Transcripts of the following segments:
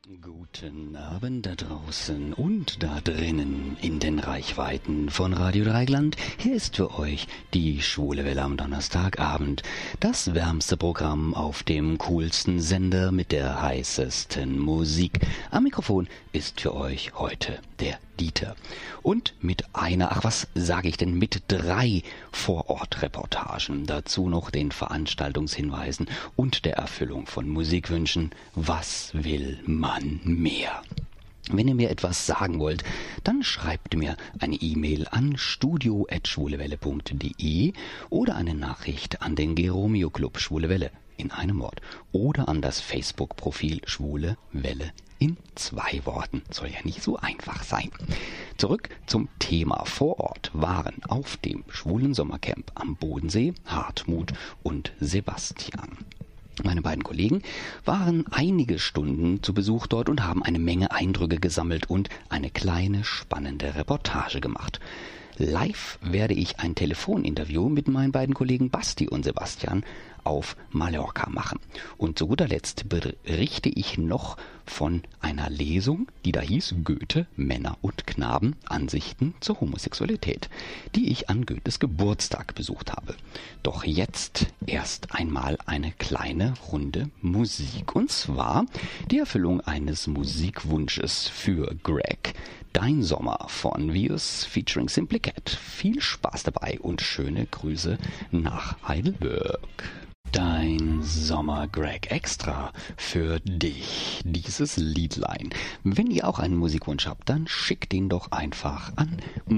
Guten Abend da draußen und da drinnen in den Reichweiten von Radio Dreieckland. Hier ist für euch die Schwule Welle am Donnerstagabend. Das wärmste Programm auf dem coolsten Sender mit der heißesten Musik. Am Mikrofon ist für euch heute der Dieter. Und mit mit 3 Vorortreportagen. Dazu noch den Veranstaltungshinweisen und der Erfüllung von Musikwünschen. Was will man mehr? Wenn ihr mir etwas sagen wollt, dann schreibt mir eine E-Mail an studio@schwulewelle.de oder eine Nachricht an den Geromeo Club Schwule Welle in einem Wort oder an das Facebook-Profil Schwule Welle in 2 Worten. Soll ja nicht so einfach sein. Zurück zum Thema. Vor Ort waren auf dem schwulen Sommercamp am Bodensee Hartmut und Sebastian. Meine beiden Kollegen waren einige Stunden zu Besuch dort und haben eine Menge Eindrücke gesammelt und eine kleine spannende Reportage gemacht. Live werde ich ein Telefoninterview mit meinen beiden Kollegen Basti und Sebastian auf Mallorca machen. Und zu guter Letzt berichte ich noch von einer Lesung, die da hieß Goethe, Männer und Knaben, Ansichten zur Homosexualität, die ich an Goethes Geburtstag besucht habe. Doch jetzt erst einmal eine kleine Runde Musik. Und zwar die Erfüllung eines Musikwunsches für Greg. Dein Sommer von Vius featuring Simply Cat. Viel Spaß dabei und schöne Grüße nach Heidelberg. Dein Sommer, Greg, extra für dich, dieses Liedlein. Wenn ihr auch einen Musikwunsch habt, dann schickt ihn doch einfach an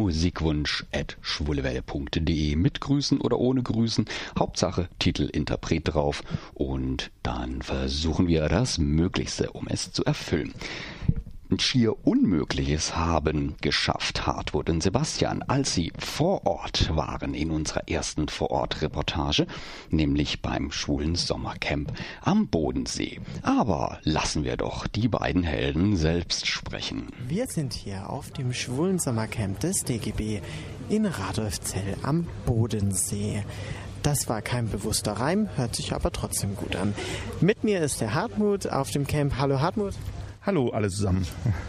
musikwunsch@schwulewelle.de mit Grüßen oder ohne Grüßen. Hauptsache Titel, Interpret drauf und dann versuchen wir das Möglichste, um es zu erfüllen. Schier Unmögliches haben geschafft Hartmut und Sebastian, als sie vor Ort waren in unserer ersten Vorort-Reportage, nämlich beim schwulen Sommercamp am Bodensee. Aber lassen wir doch die beiden Helden selbst sprechen. Wir sind hier auf dem schwulen Sommercamp des DGB in Radolfzell am Bodensee. Das war kein bewusster Reim, hört sich aber trotzdem gut an. Mit mir ist der Hartmut auf dem Camp. Hallo Hartmut. Hallo alle zusammen.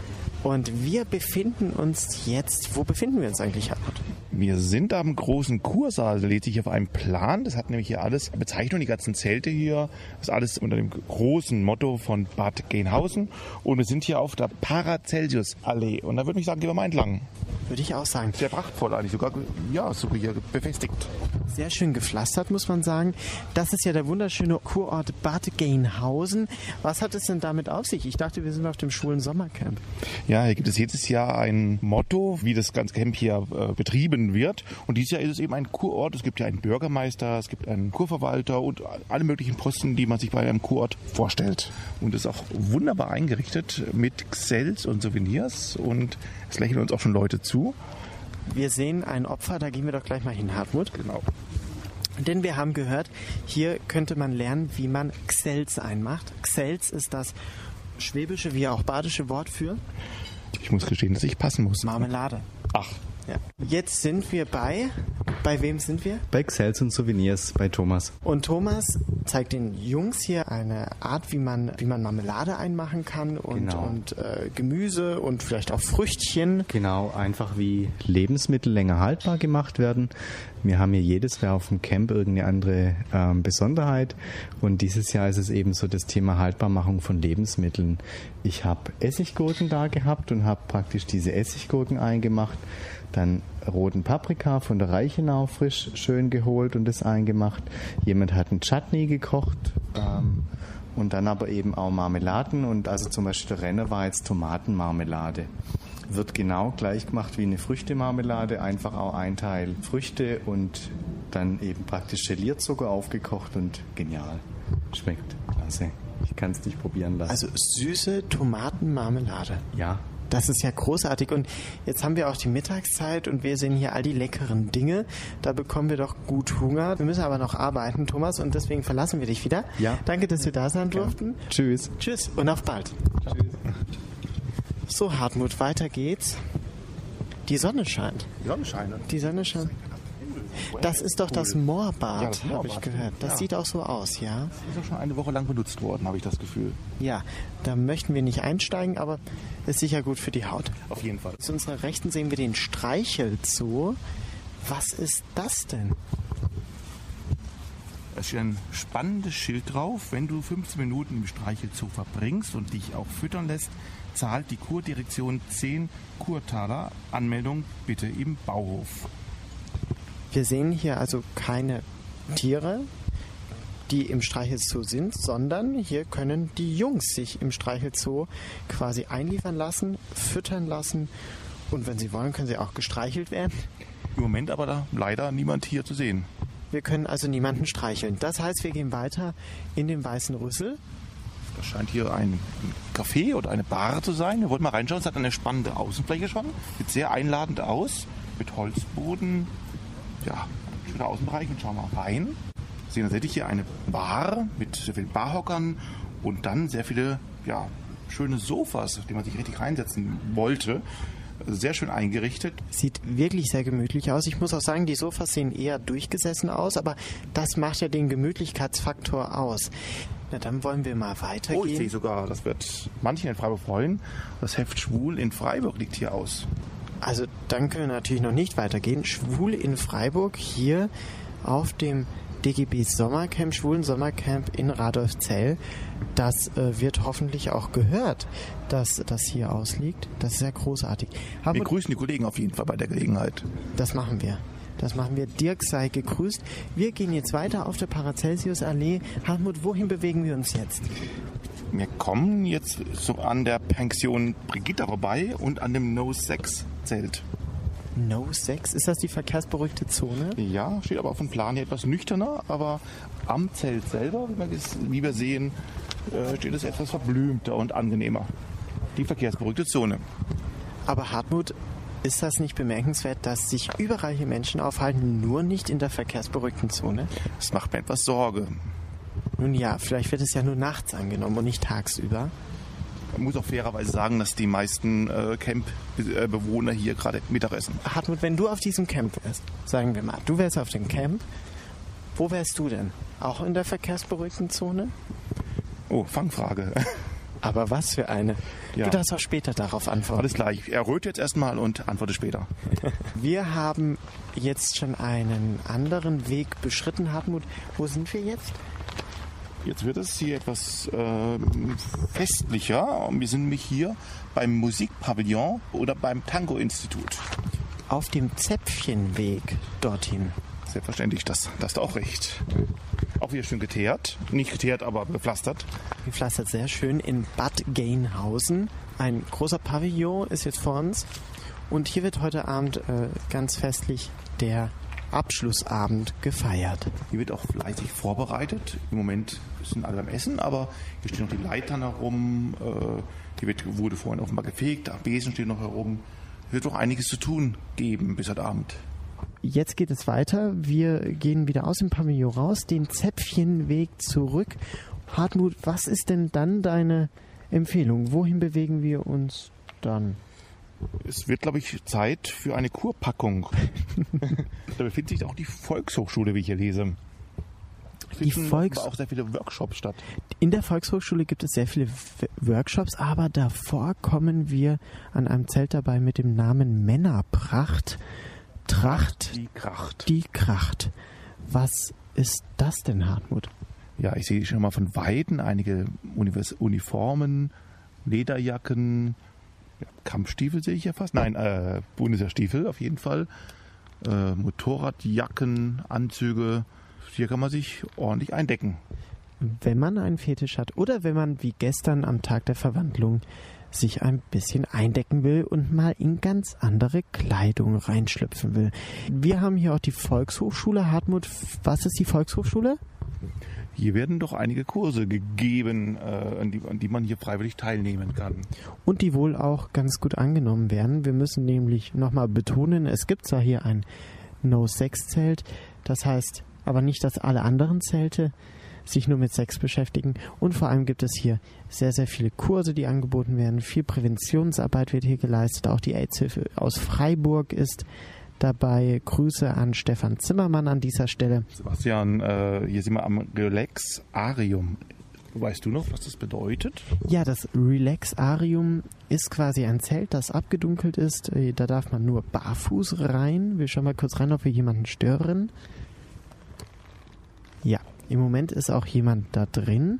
Und wir befinden uns jetzt, wo befinden wir uns eigentlich, Hartmut? Wir sind am großen Kursaal, da lädt sich auf einem Plan. Das hat nämlich hier alles Bezeichnung, die ganzen Zelte hier. Das ist alles unter dem großen Motto von Bad Genhausen. Und wir sind hier auf der Paracelsus-Allee. Und da würde ich sagen, gehen wir mal entlang. Würde ich auch sagen. Sehr prachtvoll eigentlich, sogar so hier befestigt. Sehr schön gepflastert, muss man sagen. Das ist ja der wunderschöne Kurort Bad Genhausen. Was hat es denn damit auf sich? Ich dachte, wir sind auf dem schwulen Sommercamp. Ja, hier gibt es jedes Jahr ein Motto, wie das ganze Camp hier betrieben wird. Und dieses Jahr ist es eben ein Kurort. Es gibt ja einen Bürgermeister, es gibt einen Kurverwalter und alle möglichen Posten, die man sich bei einem Kurort vorstellt. Und es ist auch wunderbar eingerichtet mit Xels und Souvenirs. Und es lächeln uns auch schon Leute zu. Wir sehen ein Opfer, da gehen wir doch gleich mal hin, Hartmut. Genau. Denn wir haben gehört, hier könnte man lernen, wie man Xels einmacht. Xels ist das schwäbische wie auch badische Wort für? Ich muss gestehen, dass ich passen muss. Marmelade. Ach. Ja. Jetzt sind wir bei wem sind wir? Bei Xels und Souvenirs, bei Thomas. Und Thomas zeigt den Jungs hier eine Art, wie man Marmelade einmachen kann und, genau. und Gemüse und vielleicht auch Früchtchen. Genau, einfach wie Lebensmittel länger haltbar gemacht werden. Wir haben hier jedes Jahr auf dem Camp irgendeine andere Besonderheit und dieses Jahr ist es eben so das Thema Haltbarmachung von Lebensmitteln. Ich habe Essiggurken da gehabt und habe praktisch diese Essiggurken eingemacht. Dann roten Paprika von der Reichenau frisch schön geholt und das eingemacht. Jemand hat einen Chutney gekocht und dann aber eben auch Marmeladen. Und also zum Beispiel der Renner war jetzt Tomatenmarmelade. Wird genau gleich gemacht wie eine Früchtemarmelade, einfach auch ein Teil Früchte und dann eben praktisch Gelierzucker aufgekocht und genial. Schmeckt klasse. Ich kann es nicht probieren lassen. Also süße Tomatenmarmelade. Ja. Das ist ja großartig. Und jetzt haben wir auch die Mittagszeit und wir sehen hier all die leckeren Dinge. Da bekommen wir doch gut Hunger. Wir müssen aber noch arbeiten, Thomas, und deswegen verlassen wir dich wieder. Ja. Danke, dass wir da sein durften. Tschüss. Tschüss und auf bald. Tschüss. So, Hartmut, weiter geht's. Die Sonne scheint. Die Sonne scheint. Die Sonne scheint. Das ist doch das Moorbad, Ja, das habe ich Moorbad, gehört. Das ja. sieht auch so aus, ja? Das ist auch schon eine Woche lang benutzt worden, habe ich das Gefühl. Ja, da möchten wir nicht einsteigen, aber ist sicher gut für die Haut. Auf jeden Fall. Zu unserer Rechten sehen wir den Streichelzoo. Was ist das denn? Es steht ein spannendes Schild drauf. Wenn du 15 Minuten im Streichelzoo verbringst und dich auch füttern lässt, zahlt die Kurdirektion 10 Kurtaler. Anmeldung bitte im Bauhof. Wir sehen hier also keine Tiere, die im Streichelzoo sind, sondern hier können die Jungs sich im Streichelzoo quasi einliefern lassen, füttern lassen und wenn sie wollen, können sie auch gestreichelt werden. Im Moment aber da leider niemand hier zu sehen. Wir können also niemanden streicheln. Das heißt, wir gehen weiter in den Weißen Rüssel. Das scheint hier ein Café oder eine Bar zu sein. Wir wollten mal reinschauen. Es hat eine spannende Außenfläche schon. Sieht sehr einladend aus. Mit Holzboden. Ja, schöner Außenbereich. Und schauen wir mal rein. Wir sehen tatsächlich hier eine Bar mit sehr vielen Barhockern und dann sehr viele schöne Sofas, auf die man sich richtig reinsetzen wollte. Also sehr schön eingerichtet. Sieht wirklich sehr gemütlich aus. Ich muss auch sagen, die Sofas sehen eher durchgesessen aus, aber das macht ja den Gemütlichkeitsfaktor aus. Na, dann wollen wir mal weitergehen. Oh, ich sehe sogar, das wird manchen in Freiburg freuen. Das Heft Schwul in Freiburg liegt hier aus. Also dann können wir natürlich noch nicht weitergehen. Schwul in Freiburg, hier auf dem DGB Sommercamp, Schwulen Sommercamp in Radolfzell. Das wird hoffentlich auch gehört, dass das hier ausliegt. Das ist ja großartig. Wir grüßen die Kollegen auf jeden Fall bei der Gelegenheit. Das machen wir. Das machen wir. Dirk sei gegrüßt. Wir gehen jetzt weiter auf der Paracelsius-Allee. Hartmut, wohin bewegen wir uns jetzt? Wir kommen jetzt so an der Pension Brigitta vorbei und an dem No-Sex-Zelt. No-Sex? Ist das die verkehrsberuhigte Zone? Ja, steht aber auf dem Plan hier etwas nüchterner, aber am Zelt selber, wie wir sehen, steht es etwas verblümter und angenehmer. Die verkehrsberuhigte Zone. Aber Hartmut, ist das nicht bemerkenswert, dass sich überall hier Menschen aufhalten, nur nicht in der verkehrsberuhigten Zone? Das macht mir etwas Sorge. Nun ja, vielleicht wird es ja nur nachts angenommen und nicht tagsüber. Man muss auch fairerweise sagen, dass die meisten Camp-Bewohner hier gerade Mittagessen. Hartmut, wenn du auf diesem Camp wärst, sagen wir mal, du wärst auf dem Camp, wo wärst du denn? Auch in der verkehrsberuhigten Zone? Oh, Fangfrage. Aber was für eine. Ja. Du darfst auch später darauf antworten. Alles klar, ich erröte jetzt erstmal und antworte später. Wir haben jetzt schon einen anderen Weg beschritten, Hartmut. Wo sind wir jetzt? Jetzt wird es hier etwas festlicher. Wir sind nämlich hier beim Musikpavillon oder beim Tango-Institut. Auf dem Zäpfchenweg dorthin. Selbstverständlich, das hast du auch recht. Auch wieder schön geteert. Nicht geteert, aber bepflastert. Gepflastert, sehr schön in Bad Gainhausen. Ein großer Pavillon ist jetzt vor uns. Und hier wird heute Abend ganz festlich der Abschlussabend gefeiert. Hier wird auch fleißig vorbereitet. Im Moment sind alle beim Essen, aber hier stehen noch die Leitern herum. Hier wurde vorhin offenbar gefegt, der Besen steht noch herum. Es wird doch einiges zu tun geben bis heute Abend. Jetzt geht es weiter. Wir gehen wieder aus dem Pavillon raus, den Zäpfchenweg zurück. Hartmut, was ist denn dann deine Empfehlung? Wohin bewegen wir uns dann? Es wird, glaube ich, Zeit für eine Kurpackung. Da befindet sich auch die Volkshochschule, wie ich hier lese. Die auch sehr viele Workshops statt. In der Volkshochschule gibt es sehr viele Workshops, aber davor kommen wir an einem Zelt dabei mit dem Namen Männerpracht. Tracht, die Kracht. Was ist das denn, Hartmut? Ja, ich sehe schon mal von Weitem einige Uniformen, Lederjacken, Kampfstiefel sehe ich ja fast. Nein, Bundeswehrstiefel auf jeden Fall. Motorradjacken, Anzüge. Hier kann man sich ordentlich eindecken. Wenn man einen Fetisch hat oder wenn man wie gestern am Tag der Verwandlung sich ein bisschen eindecken will und mal in ganz andere Kleidung reinschlüpfen will. Wir haben hier auch die Volkshochschule. Hartmut, was ist die Volkshochschule? Hier werden doch einige Kurse gegeben, an die man hier freiwillig teilnehmen kann. Und die wohl auch ganz gut angenommen werden. Wir müssen nämlich nochmal betonen, es gibt zwar hier ein No-Sex-Zelt, das heißt aber nicht, dass alle anderen Zelte sich nur mit Sex beschäftigen. Und vor allem gibt es hier sehr, sehr viele Kurse, die angeboten werden. Viel Präventionsarbeit wird hier geleistet. Auch die AIDS-Hilfe aus Freiburg ist dabei. Grüße an Stefan Zimmermann an dieser Stelle. Sebastian, hier sind wir am Relaxarium. Weißt du noch, was das bedeutet? Ja, das Relaxarium ist quasi ein Zelt, das abgedunkelt ist. Da darf man nur barfuß rein. Wir schauen mal kurz rein, ob wir jemanden stören. Ja, im Moment ist auch jemand da drin.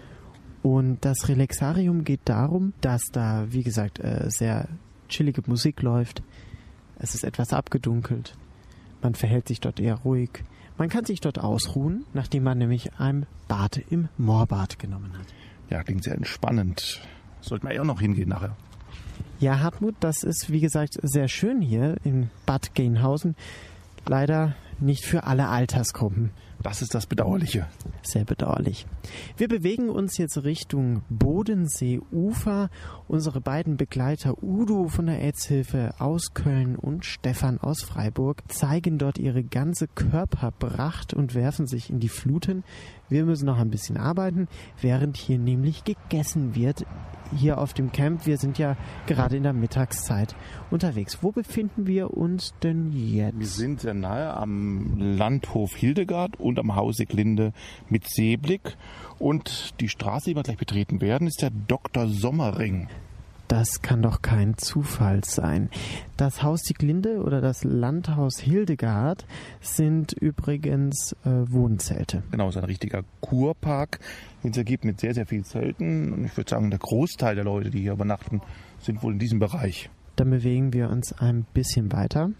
Und das Relaxarium geht darum, dass da, wie gesagt, sehr chillige Musik läuft. Es ist etwas abgedunkelt. Man verhält sich dort eher ruhig. Man kann sich dort ausruhen, nachdem man nämlich ein Bad im Moorbad genommen hat. Ja, klingt sehr entspannend. Sollten wir ja auch noch hingehen nachher. Ja, Hartmut, das ist, wie gesagt, sehr schön hier in Bad Gainhausen. Leider nicht für alle Altersgruppen. Das ist das Bedauerliche. Sehr bedauerlich. Wir bewegen uns jetzt Richtung Bodenseeufer. Unsere beiden Begleiter Udo von der AIDS-Hilfe aus Köln und Stefan aus Freiburg zeigen dort ihre ganze Körperpracht und werfen sich in die Fluten. Wir müssen noch ein bisschen arbeiten, während hier nämlich gegessen wird. Hier auf dem Camp, wir sind ja gerade in der Mittagszeit unterwegs. Wo befinden wir uns denn jetzt? Wir sind sehr nahe am Landhof Hildegard und am Hause Glinde mit Seeblick. Und die Straße, die wir gleich betreten werden, ist der Dr. Sommerring. Das kann doch kein Zufall sein. Das Haus die Glinde oder das Landhaus Hildegard sind übrigens Wohnzelte. Genau, es ist ein richtiger Kurpark, den es ergibt mit sehr, sehr vielen Zelten. Und ich würde sagen, der Großteil der Leute, die hier übernachten, sind wohl in diesem Bereich. Dann bewegen wir uns ein bisschen weiter.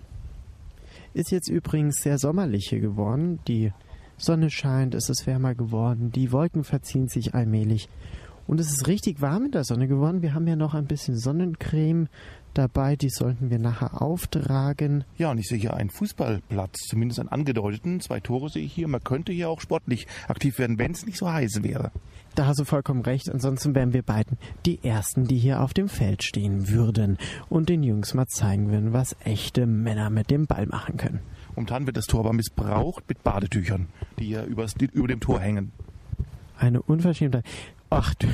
Ist jetzt übrigens sehr sommerlich hier geworden. Die Sonne scheint, es ist wärmer geworden, die Wolken verziehen sich allmählich. Und es ist richtig warm in der Sonne geworden. Wir haben ja noch ein bisschen Sonnencreme dabei. Die sollten wir nachher auftragen. Ja, und ich sehe hier einen Fußballplatz, zumindest einen angedeuteten. 2 Tore sehe ich hier. Man könnte hier auch sportlich aktiv werden, wenn es nicht so heiß wäre. Da hast du vollkommen recht. Ansonsten wären wir beiden die Ersten, die hier auf dem Feld stehen würden und den Jungs mal zeigen würden, was echte Männer mit dem Ball machen können. Momentan wird das Tor aber missbraucht mit Badetüchern, die hier über dem Tor hängen. Eine Unverschämtheit. Ach du.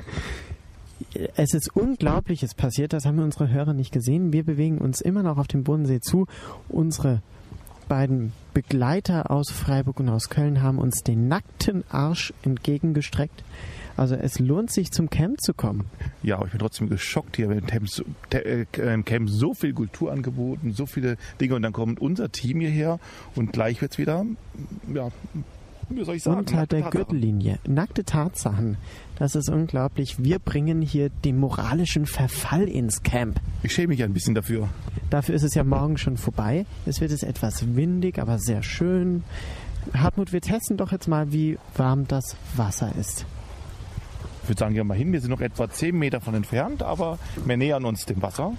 Es ist Unglaubliches passiert, das haben unsere Hörer nicht gesehen. Wir bewegen uns immer noch auf dem Bodensee zu. Unsere beiden Begleiter aus Freiburg und aus Köln haben uns den nackten Arsch entgegengestreckt. Also es lohnt sich, zum Camp zu kommen. Ja, aber ich bin trotzdem geschockt hier. Im Camp so viel Kultur angeboten, so viele Dinge. Und dann kommt unser Team hierher und gleich wird es wieder, ja, wie soll ich sagen? Unter der Gürtellinie. Nackte Tatsachen. Das ist unglaublich. Wir bringen hier den moralischen Verfall ins Camp. Ich schäme mich ein bisschen dafür. Dafür ist es ja morgen schon vorbei. Es wird etwas windig, aber sehr schön. Hartmut, wir testen doch jetzt mal, wie warm das Wasser ist. Ich würde sagen, gehen wir mal hin. Wir sind noch etwa 10 Meter von entfernt, aber wir nähern uns dem Wasser.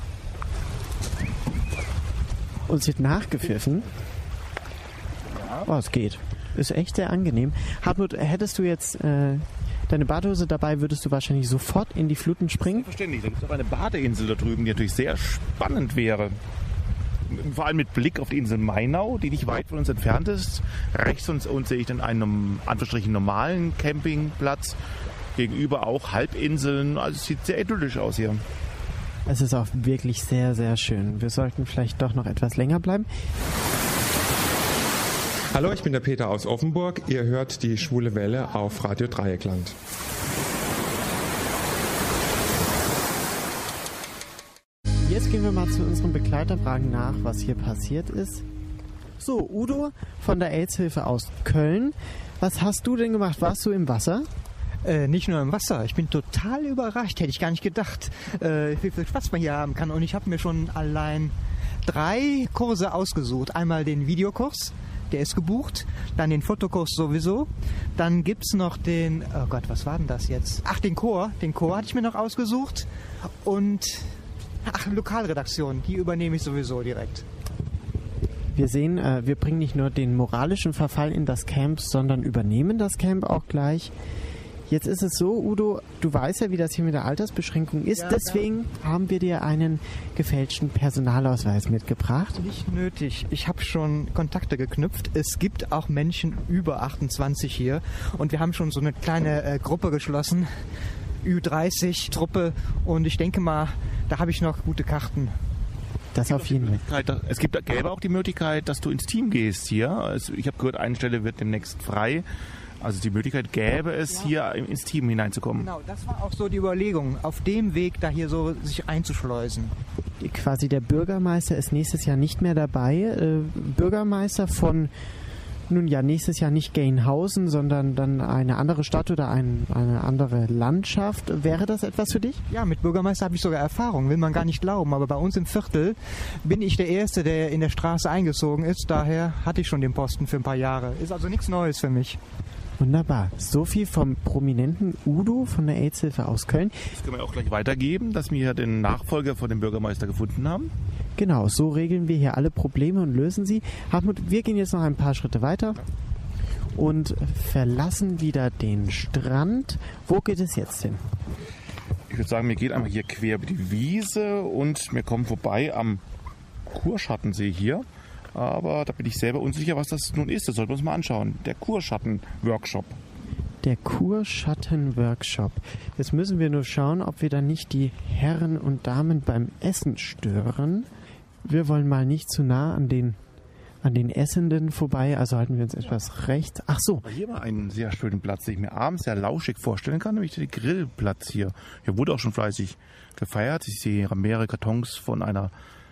Uns wird nachgepfiffen. Oh, es geht. Ist echt sehr angenehm. Hartmut, hättest du jetzt deine Badehose dabei, würdest du wahrscheinlich sofort in die Fluten springen? Selbstverständlich. Da gibt es auch eine Badeinsel da drüben, die natürlich sehr spannend wäre. Vor allem mit Blick auf die Insel Mainau, die nicht weit von uns entfernt ist. Rechts von uns sehe ich dann einen Anführungsstrichen normalen Campingplatz. Gegenüber auch Halbinseln. Also es sieht sehr idyllisch aus hier. Es ist auch wirklich sehr, sehr schön. Wir sollten vielleicht doch noch etwas länger bleiben. Hallo, ich bin der Peter aus Offenburg. Ihr hört die Schwule Welle auf Radio Dreieckland. Jetzt gehen wir mal zu unseren Begleiterfragen nach, was hier passiert ist. So, Udo von der AIDS-Hilfe aus Köln. Was hast du denn gemacht? Warst du im Wasser? Nicht nur im Wasser. Ich bin total überrascht. Hätte ich gar nicht gedacht, wie viel Spaß man hier haben kann. Und ich habe mir schon allein 3 Kurse ausgesucht. Einmal den Videokurs, der ist gebucht. Dann den Fotokurs sowieso. Dann gibt es noch den, oh Gott, was war denn das jetzt? Ach, den Chor. Den Chor hatte ich mir noch ausgesucht. Und, Lokalredaktion, die übernehme ich sowieso direkt. Wir sehen, wir bringen nicht nur den moralischen Verfall in das Camp, sondern übernehmen das Camp auch gleich. Jetzt ist es so, Udo, du weißt ja, wie das hier mit der Altersbeschränkung ist. Ja, deswegen haben wir dir einen gefälschten Personalausweis mitgebracht. Nicht nötig. Ich habe schon Kontakte geknüpft. Es gibt auch Menschen über 28 hier. Und wir haben schon so eine kleine Gruppe geschlossen. Ü30-Truppe. Und ich denke mal, da habe ich noch gute Karten. Das auf jeden Fall. Gäbe auch die Möglichkeit, dass du ins Team gehst hier. Also ich habe gehört, eine Stelle wird demnächst frei. Also die Möglichkeit gäbe es, hier ins Team hineinzukommen. Genau, das war auch so die Überlegung, auf dem Weg da hier so sich einzuschleusen. Quasi der Bürgermeister ist nächstes Jahr nicht mehr dabei. Bürgermeister von, nun ja, nächstes Jahr nicht Gelnhausen, sondern dann eine andere Stadt oder eine andere Landschaft. Wäre das etwas für dich? Ja, mit Bürgermeister habe ich sogar Erfahrung, will man gar nicht glauben. Aber bei uns im Viertel bin ich der Erste, der in der Straße eingezogen ist. Daher hatte ich schon den Posten für ein paar Jahre. Ist also nichts Neues für mich. Wunderbar. So viel vom prominenten Udo von der AIDS-Hilfe aus Köln. Das können wir auch gleich weitergeben, dass wir den Nachfolger von dem Bürgermeister gefunden haben. Genau, so regeln wir hier alle Probleme und lösen sie. Hartmut, wir gehen jetzt noch ein paar Schritte weiter und verlassen wieder den Strand. Wo geht es jetzt hin? Ich würde sagen, wir gehen einmal hier quer über die Wiese und wir kommen vorbei am Kurschattensee hier. Aber da bin ich selber unsicher, was das nun ist. Das sollten wir uns mal anschauen. Der Kurschatten-Workshop. Der Kurschatten-Workshop. Jetzt müssen wir nur schauen, ob wir da nicht die Herren und Damen beim Essen stören. Wir wollen mal nicht zu nah an den Essenden vorbei, also halten wir uns etwas rechts. Ach so. Hier war ein sehr schönen Platz, den ich mir abends sehr lauschig vorstellen kann, nämlich der Grillplatz hier. Hier wurde auch schon fleißig gefeiert. Ich sehe mehrere Kartons von einer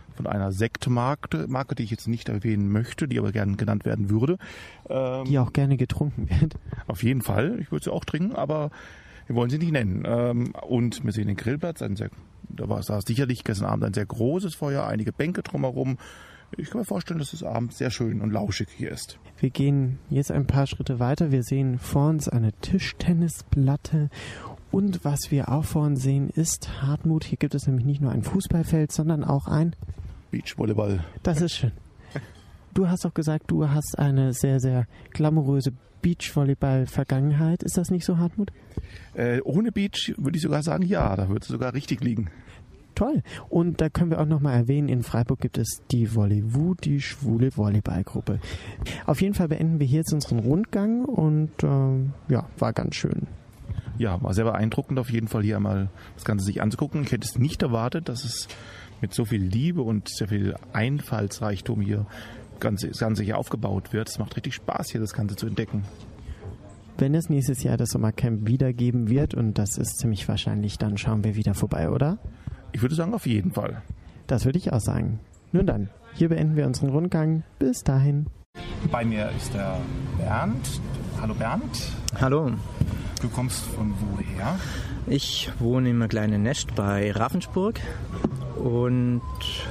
Sektmarke, die ich jetzt nicht erwähnen möchte, die aber gerne genannt werden würde. Die auch gerne getrunken wird. Auf jeden Fall. Ich würde sie auch trinken, aber wir wollen sie nicht nennen. Und wir sehen den Grillplatz. Da saß sicherlich gestern Abend ein sehr großes Feuer, einige Bänke drumherum. Ich kann mir vorstellen, dass es abends sehr schön und lauschig hier ist. Wir gehen jetzt ein paar Schritte weiter. Wir sehen vor uns eine Tischtennisplatte. Und was wir auch vor uns sehen ist, Hartmut, hier gibt es nämlich nicht nur ein Fußballfeld, sondern auch ein Beachvolleyball. Das ist schön. Du hast auch gesagt, du hast eine sehr, sehr glamouröse Beachvolleyball-Vergangenheit. Ist das nicht so, Hartmut? Ohne Beach würde ich sogar sagen, ja, da würde es sogar richtig liegen. Toll. Und da können wir auch nochmal erwähnen, in Freiburg gibt es die Volley-Woo, die schwule Volleyballgruppe. Auf jeden Fall beenden wir hier jetzt unseren Rundgang und war ganz schön. Ja, war sehr beeindruckend auf jeden Fall hier einmal das Ganze sich anzugucken. Ich hätte es nicht erwartet, dass es mit so viel Liebe und sehr viel Einfallsreichtum hier das Ganze hier aufgebaut wird. Es macht richtig Spaß, hier das Ganze zu entdecken. Wenn es nächstes Jahr das Sommercamp wiedergeben wird, und das ist ziemlich wahrscheinlich, dann schauen wir wieder vorbei, oder? Ich würde sagen, auf jeden Fall. Das würde ich auch sagen. Nun dann, hier beenden wir unseren Rundgang. Bis dahin. Bei mir ist der Bernd. Hallo Bernd. Hallo. Du kommst von woher? Ich wohne im kleinen Nest bei Ravensburg und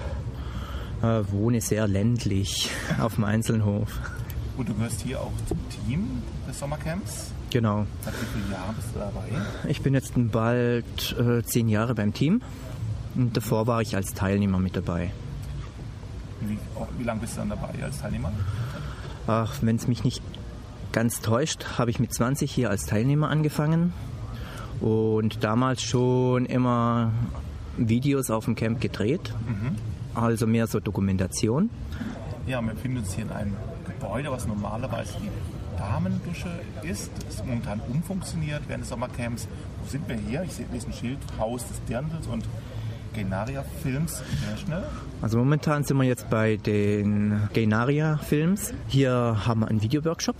wohne sehr ländlich auf dem Einzelhof. Und du gehörst hier auch zum Team des Sommercamps? Genau. Seit wie vielen Jahren bist du dabei? Ich bin jetzt bald 10 Jahre beim Team und davor war ich als Teilnehmer mit dabei. Wie lange bist du dann dabei als Teilnehmer? Ach, wenn es mich nicht ganz täuscht, habe ich mit 20 hier als Teilnehmer angefangen und damals schon immer Videos auf dem Camp gedreht, also mehr so Dokumentation. Ja, wir befinden uns hier in einem Gebäude, was normalerweise die Damendusche ist. Das ist momentan umfunktioniert während des Sommercamps. Wo sind wir hier? Ich sehe ein Schild, Haus des Dirndls und Genaria Films International. Also momentan sind wir jetzt bei den Genaria Films. Hier haben wir einen Videoworkshop,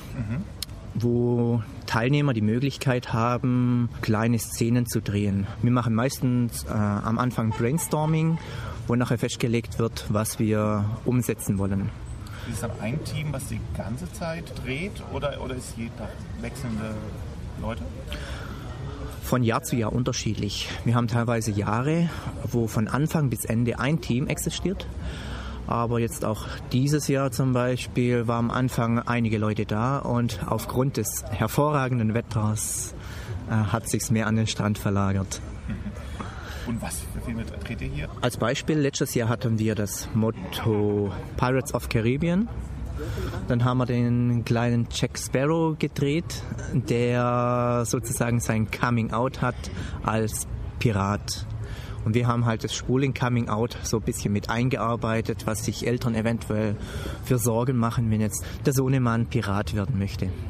wo Teilnehmer die Möglichkeit haben, kleine Szenen zu drehen. Wir machen meistens am Anfang Brainstorming, wo nachher festgelegt wird, was wir umsetzen wollen. Ist es dann ein Team, was die ganze Zeit dreht oder ist jeden Tag wechselnde Leute? Von Jahr zu Jahr unterschiedlich. Wir haben teilweise Jahre, wo von Anfang bis Ende ein Team existiert. Aber jetzt auch dieses Jahr zum Beispiel war am Anfang einige Leute da und aufgrund des hervorragenden Wetters hat sich's mehr an den Strand verlagert. Und was für Filme dreht ihr hier? Als Beispiel, letztes Jahr hatten wir das Motto Pirates of Caribbean. Dann haben wir den kleinen Jack Sparrow gedreht, der sozusagen sein Coming Out hat als Pirat. Und wir haben halt das schwulen Coming Out so ein bisschen mit eingearbeitet, was sich Eltern eventuell für Sorgen machen, wenn jetzt der Sohnemann Pirat werden möchte.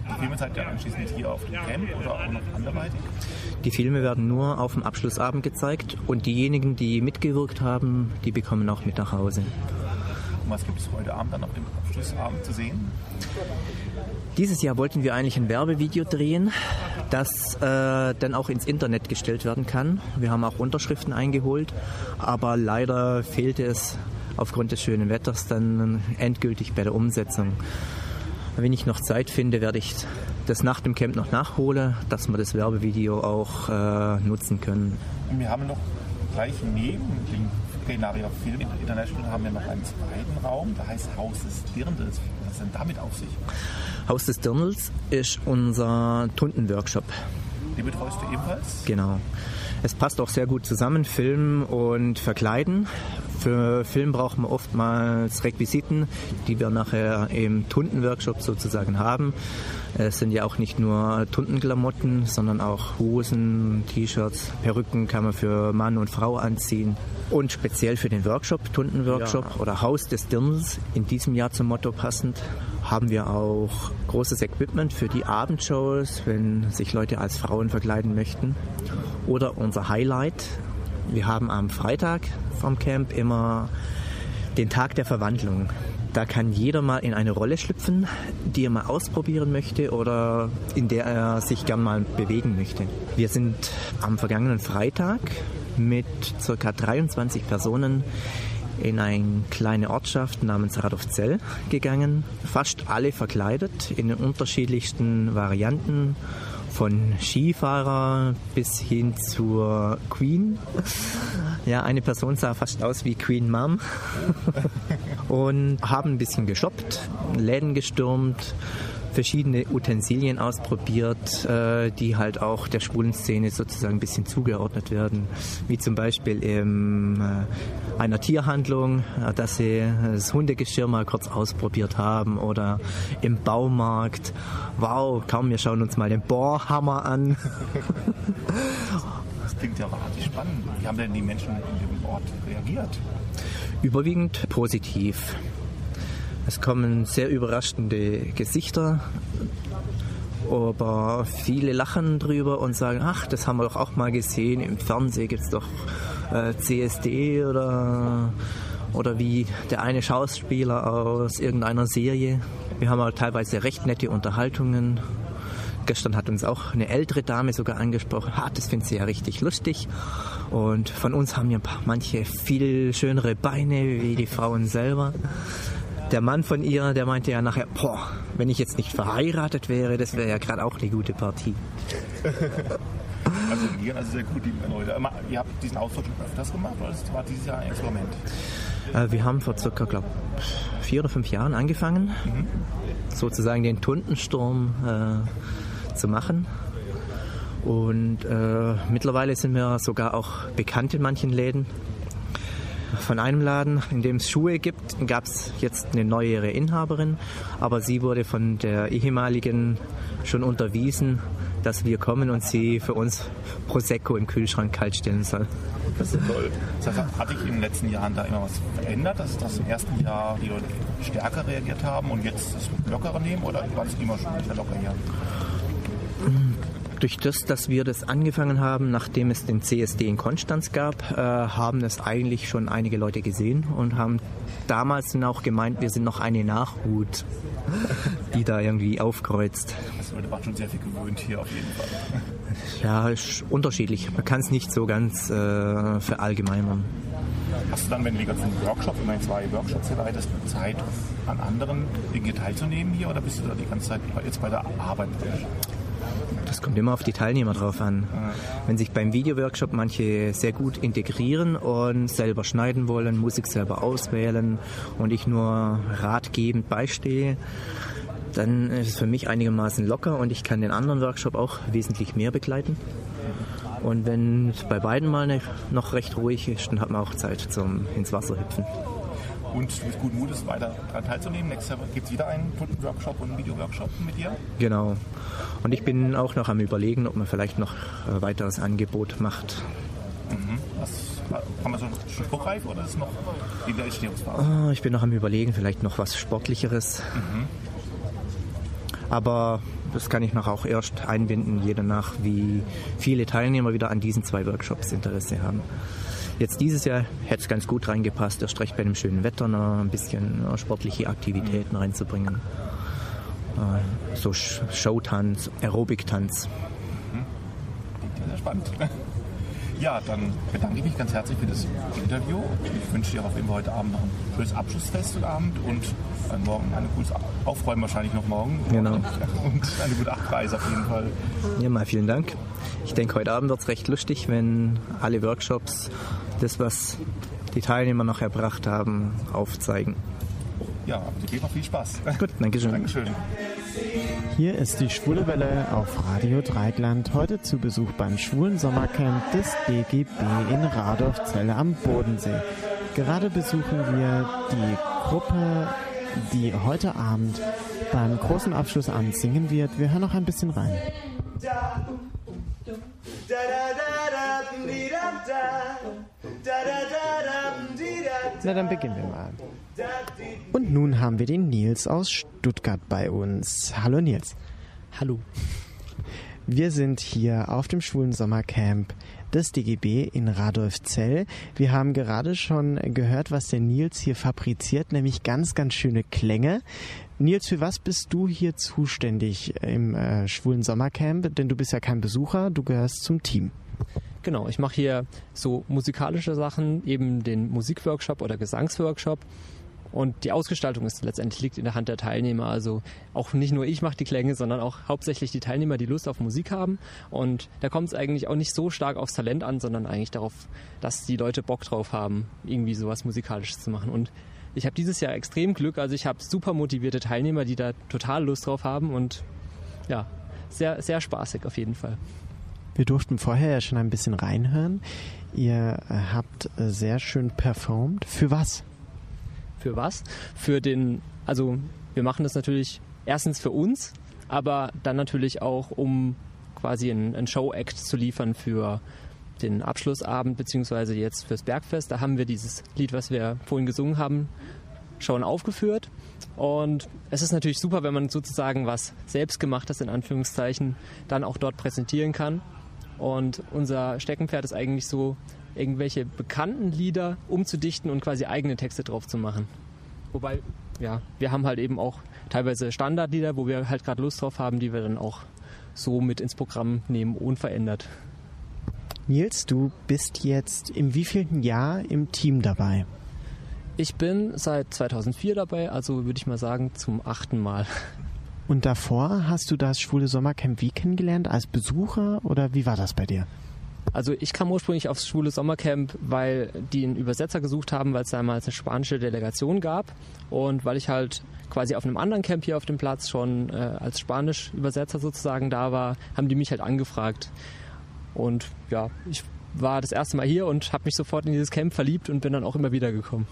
Die Filme seid ihr anschließend hier auf dem Camp oder auch noch anderweitig? Die Filme werden nur auf dem Abschlussabend gezeigt und diejenigen, die mitgewirkt haben, die bekommen auch mit nach Hause. Und was gibt es heute Abend dann auf dem Abschlussabend zu sehen? Dieses Jahr wollten wir eigentlich ein Werbevideo drehen, das dann auch ins Internet gestellt werden kann. Wir haben auch Unterschriften eingeholt, aber leider fehlte es aufgrund des schönen Wetters dann endgültig bei der Umsetzung. Wenn ich noch Zeit finde, werde ich das nach dem Camp noch nachholen, dass wir das Werbevideo auch nutzen können. Wir haben noch gleich neben dem Genaria Film International haben wir noch einen zweiten Raum, der heißt Haus des Dirndls. Was ist denn damit auf sich? Haus des Dirndls ist unser Tunten-Workshop. Die betreust du ebenfalls? Genau. Es passt auch sehr gut zusammen, Filmen und Verkleiden. Für Film brauchen wir oftmals Requisiten, die wir nachher im Tunten-Workshop sozusagen haben. Es sind ja auch nicht nur Tuntenklamotten, sondern auch Hosen, T-Shirts, Perücken kann man für Mann und Frau anziehen. Und speziell für den Workshop, Tunten-Workshop oder Haus des Dirndls, in diesem Jahr zum Motto passend, haben wir auch großes Equipment für die Abendshows, wenn sich Leute als Frauen verkleiden möchten. Oder unser Highlight, wir haben am Freitag vom Camp immer den Tag der Verwandlung. Da kann jeder mal in eine Rolle schlüpfen, die er mal ausprobieren möchte oder in der er sich gern mal bewegen möchte. Wir sind am vergangenen Freitag mit ca. 23 Personen in eine kleine Ortschaft namens Radolfzell gegangen. Fast alle verkleidet in den unterschiedlichsten Varianten. Von Skifahrer bis hin zur Queen. Ja, eine Person sah fast aus wie Queen Mom. Und haben ein bisschen geshoppt, Läden gestürmt, verschiedene Utensilien ausprobiert, die halt auch der schwulen Szene sozusagen ein bisschen zugeordnet werden. Wie zum Beispiel in einer Tierhandlung, dass sie das Hundegeschirr mal kurz ausprobiert haben, oder im Baumarkt. Wow, kaum, wir schauen uns mal den Bohrhammer an. Das klingt ja wahnsinnig spannend. Wie haben denn die Menschen in dem Ort reagiert? Überwiegend positiv. Es kommen sehr überraschende Gesichter, aber viele lachen drüber und sagen, ach, das haben wir doch auch mal gesehen, im Fernsehen gibt es doch CSD oder wie der eine Schauspieler aus irgendeiner Serie. Wir haben auch teilweise recht nette Unterhaltungen. Gestern hat uns auch eine ältere Dame sogar angesprochen, das findet sie ja richtig lustig. Und von uns haben ja manche viel schönere Beine wie die Frauen selber. Der Mann von ihr, der meinte ja nachher, wenn ich jetzt nicht verheiratet wäre, das wäre ja gerade auch eine gute Partie. Also sehr gut, liebe Leute. Ihr habt diesen Austausch schon öfters gemacht, oder das war dieses Jahr ein Experiment? Wir haben vor circa, 4 oder 5 Jahren angefangen, sozusagen den Tuntensturm zu machen. Und mittlerweile sind wir sogar auch bekannt in manchen Läden. Von einem Laden, in dem es Schuhe gibt, gab es jetzt eine neuere Inhaberin, aber sie wurde von der ehemaligen schon unterwiesen, dass wir kommen und sie für uns Prosecco im Kühlschrank kalt stellen soll. Das ist toll. Das heißt, hat sich in den letzten Jahren da immer was verändert, dass im ersten Jahr die Leute stärker reagiert haben und jetzt es lockerer nehmen, oder war das immer schon nicht locker hier? Durch das, dass wir das angefangen haben, nachdem es den CSD in Konstanz gab, haben es eigentlich schon einige Leute gesehen und haben damals dann auch gemeint, wir sind noch eine Nachhut, die da irgendwie aufkreuzt. Also Leute waren schon sehr viel gewöhnt hier auf jeden Fall. Ja, ist unterschiedlich. Man kann es nicht so ganz verallgemeinern. Hast du dann, wenn du die ganzen Workshops, immerhin 2 Workshops hier leitest, Zeit, an anderen Dingen teilzunehmen hier, oder bist du da die ganze Zeit jetzt bei der Arbeit? Das kommt immer auf die Teilnehmer drauf an. Wenn sich beim Videoworkshop manche sehr gut integrieren und selber schneiden wollen, Musik selber auswählen und ich nur ratgebend beistehe, dann ist es für mich einigermaßen locker und ich kann den anderen Workshop auch wesentlich mehr begleiten. Und wenn es bei beiden mal noch recht ruhig ist, dann hat man auch Zeit zum ins Wasser hüpfen. Und du bist guten Mutes, weiter daran teilzunehmen. Nächstes Jahr gibt es wieder einen Workshop und einen Videoworkshop mit dir. Genau. Und ich bin auch noch am Überlegen, ob man vielleicht noch ein weiteres Angebot macht. Haben wir schon spruchreif oder ist es noch in der Entstehungsphase? Ich bin noch am Überlegen, vielleicht noch was Sportlicheres. Aber das kann ich noch auch erst einbinden, je danach, wie viele Teilnehmer wieder an diesen 2 Workshops Interesse haben. Jetzt dieses Jahr hätte es ganz gut reingepasst, erst recht bei dem schönen Wetter noch ein bisschen sportliche Aktivitäten reinzubringen. So Showtanz, Aerobic-Tanz. Sehr spannend. Ja, dann bedanke ich mich ganz herzlich für das Interview. Ich wünsche dir auf jeden Fall heute Abend noch ein schönes Abschlussfest heute Abend und morgen ein cooles Aufräumen wahrscheinlich noch morgen. Genau. Und eine gute Abreise auf jeden Fall. Ja, mal vielen Dank. Ich denke, heute Abend wird es recht lustig, wenn alle Workshops das, was die Teilnehmer noch erbracht haben, aufzeigen. Ja, dir geht noch viel Spaß. Gut, Dankeschön. Dankeschön. Hier ist die Schwule Welle auf Radio Dreieckland. Heute zu Besuch beim Schwulen Sommercamp des DGB in Radolfzell am Bodensee. Gerade besuchen wir die Gruppe, die heute Abend beim großen Abschlussabend singen wird. Wir hören noch ein bisschen rein. Na, dann beginnen wir mal. Und nun haben wir den Nils aus Stuttgart bei uns. Hallo Nils. Hallo. Wir sind hier auf dem Schwulen Sommercamp des DGB in Radolfzell. Wir haben gerade schon gehört, was der Nils hier fabriziert, nämlich ganz, ganz schöne Klänge. Nils, für was bist du hier zuständig im Schwulen Sommercamp? Denn du bist ja kein Besucher, du gehörst zum Team. Genau, ich mache hier so musikalische Sachen, eben den Musikworkshop oder Gesangsworkshop. Und die Ausgestaltung liegt in der Hand der Teilnehmer. Also auch nicht nur ich mache die Klänge, sondern auch hauptsächlich die Teilnehmer, die Lust auf Musik haben. Und da kommt es eigentlich auch nicht so stark aufs Talent an, sondern eigentlich darauf, dass die Leute Bock drauf haben, irgendwie sowas Musikalisches zu machen. Und ich habe dieses Jahr extrem Glück. Also ich habe super motivierte Teilnehmer, die da total Lust drauf haben. Und ja, sehr, sehr spaßig auf jeden Fall. Wir durften vorher ja schon ein bisschen reinhören. Ihr habt sehr schön performt. Für was? Für was? Also wir machen das natürlich erstens für uns, aber dann natürlich auch, um quasi einen Show-Act zu liefern für den Abschlussabend, beziehungsweise jetzt fürs Bergfest. Da haben wir dieses Lied, was wir vorhin gesungen haben, schon aufgeführt. Und es ist natürlich super, wenn man sozusagen was Selbstgemachtes in Anführungszeichen dann auch dort präsentieren kann. Und unser Steckenpferd ist eigentlich so, irgendwelche bekannten Lieder umzudichten und quasi eigene Texte drauf zu machen. Wobei, ja, wir haben halt eben auch teilweise Standardlieder, wo wir halt gerade Lust drauf haben, die wir dann auch so mit ins Programm nehmen, unverändert. Nils, du bist jetzt im wievielten Jahr im Team dabei? Ich bin seit 2004 dabei, also würde ich mal sagen zum 8. Mal. Und davor hast du das Schwule Sommercamp wie kennengelernt? Als Besucher oder wie war das bei dir? Also ich kam ursprünglich aufs Schwule Sommercamp, weil die einen Übersetzer gesucht haben, weil es damals eine spanische Delegation gab. Und weil ich halt quasi auf einem anderen Camp hier auf dem Platz schon als Spanisch-Übersetzer sozusagen da war, haben die mich halt angefragt. Und ja, ich war das erste Mal hier und habe mich sofort in dieses Camp verliebt und bin dann auch immer wieder gekommen.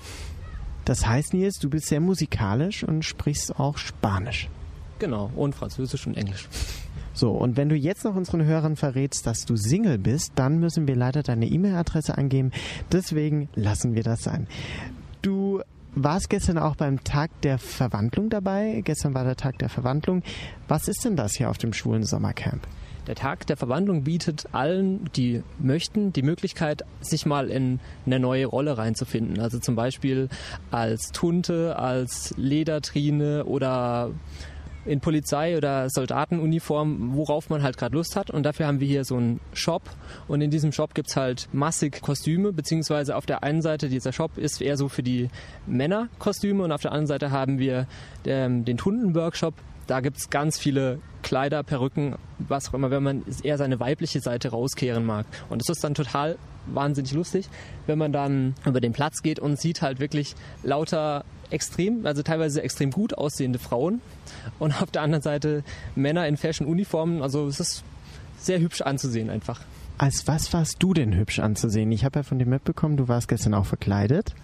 Das heißt, Nils, du bist sehr musikalisch und sprichst auch Spanisch. Genau, und Französisch und Englisch. So, und wenn du jetzt noch unseren Hörern verrätst, dass du Single bist, dann müssen wir leider deine E-Mail-Adresse angeben. Deswegen lassen wir das sein. Du warst gestern auch beim Tag der Verwandlung dabei. Gestern war der Tag der Verwandlung. Was ist denn das hier auf dem Schwulen Sommercamp? Der Tag der Verwandlung bietet allen, die möchten, die Möglichkeit, sich mal in eine neue Rolle reinzufinden. Also zum Beispiel als Tunte, als Ledertrine oder in Polizei- oder Soldatenuniform, worauf man halt gerade Lust hat. Und dafür haben wir hier so einen Shop. Und in diesem Shop gibt es halt massig Kostüme, beziehungsweise auf der einen Seite dieser Shop ist eher so für die Männerkostüme und auf der anderen Seite haben wir den Tundenworkshop. Da gibt es ganz viele Kleider, Perücken, was auch immer, wenn man eher seine weibliche Seite rauskehren mag. Und das ist dann total wahnsinnig lustig, wenn man dann über den Platz geht und sieht halt wirklich lauter teilweise extrem gut aussehende Frauen und auf der anderen Seite Männer in Fashion-Uniformen. Also es ist sehr hübsch anzusehen einfach. Als was warst du denn hübsch anzusehen? Ich habe ja von dir mitbekommen, du warst gestern auch verkleidet.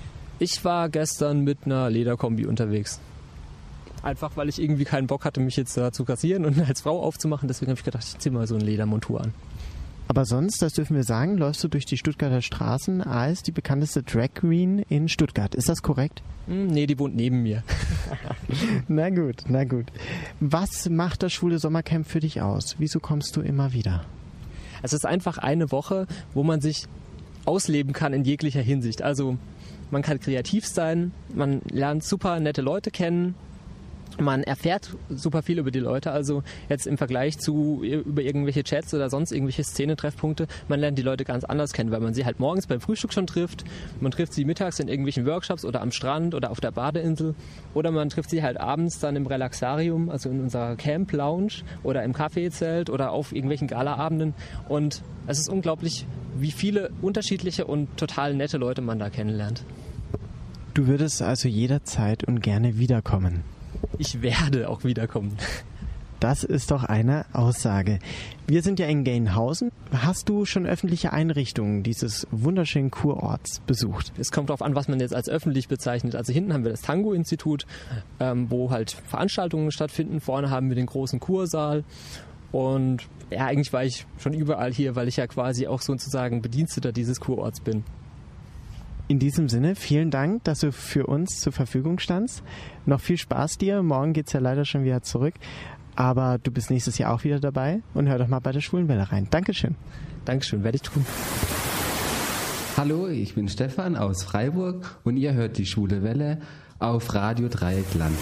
Ich war gestern mit einer Lederkombi unterwegs. Einfach, weil ich irgendwie keinen Bock hatte, mich jetzt da zu kassieren und als Frau aufzumachen. Deswegen habe ich gedacht, ich ziehe mal so eine Ledermontur an. Aber sonst, das dürfen wir sagen, läufst du durch die Stuttgarter Straßen als die bekannteste Drag Queen in Stuttgart. Ist das korrekt? Nee, die wohnt neben mir. Na gut, na gut. Was macht das Schwule Sommercamp für dich aus? Wieso kommst du immer wieder? Es ist einfach eine Woche, wo man sich ausleben kann in jeglicher Hinsicht. Also man kann kreativ sein, man lernt super nette Leute kennen, man erfährt super viel über die Leute, also jetzt im Vergleich zu über irgendwelche Chats oder sonst irgendwelche Szenetreffpunkte, man lernt die Leute ganz anders kennen, weil man sie halt morgens beim Frühstück schon trifft, man trifft sie mittags in irgendwelchen Workshops oder am Strand oder auf der Badeinsel oder man trifft sie halt abends dann im Relaxarium, also in unserer Camp Lounge oder im Kaffeezelt oder auf irgendwelchen Galaabenden und es ist unglaublich, wie viele unterschiedliche und total nette Leute man da kennenlernt. Du würdest also jederzeit und gerne wiederkommen. Ich werde auch wiederkommen. Das ist doch eine Aussage. Wir sind ja in Gelnhausen. Hast du schon öffentliche Einrichtungen dieses wunderschönen Kurorts besucht? Es kommt darauf an, was man jetzt als öffentlich bezeichnet. Also hinten haben wir das Tango-Institut, wo halt Veranstaltungen stattfinden. Vorne haben wir den großen Kursaal. Und ja, eigentlich war ich schon überall hier, weil ich ja quasi auch sozusagen Bediensteter dieses Kurorts bin. In diesem Sinne, vielen Dank, dass du für uns zur Verfügung standst. Noch viel Spaß dir. Morgen geht's ja leider schon wieder zurück. Aber du bist nächstes Jahr auch wieder dabei und hör doch mal bei der Schwulen Welle rein. Dankeschön. Dankeschön, werde ich tun. Hallo, ich bin Stefan aus Freiburg und ihr hört die Schwule Welle auf Radio Dreieckland.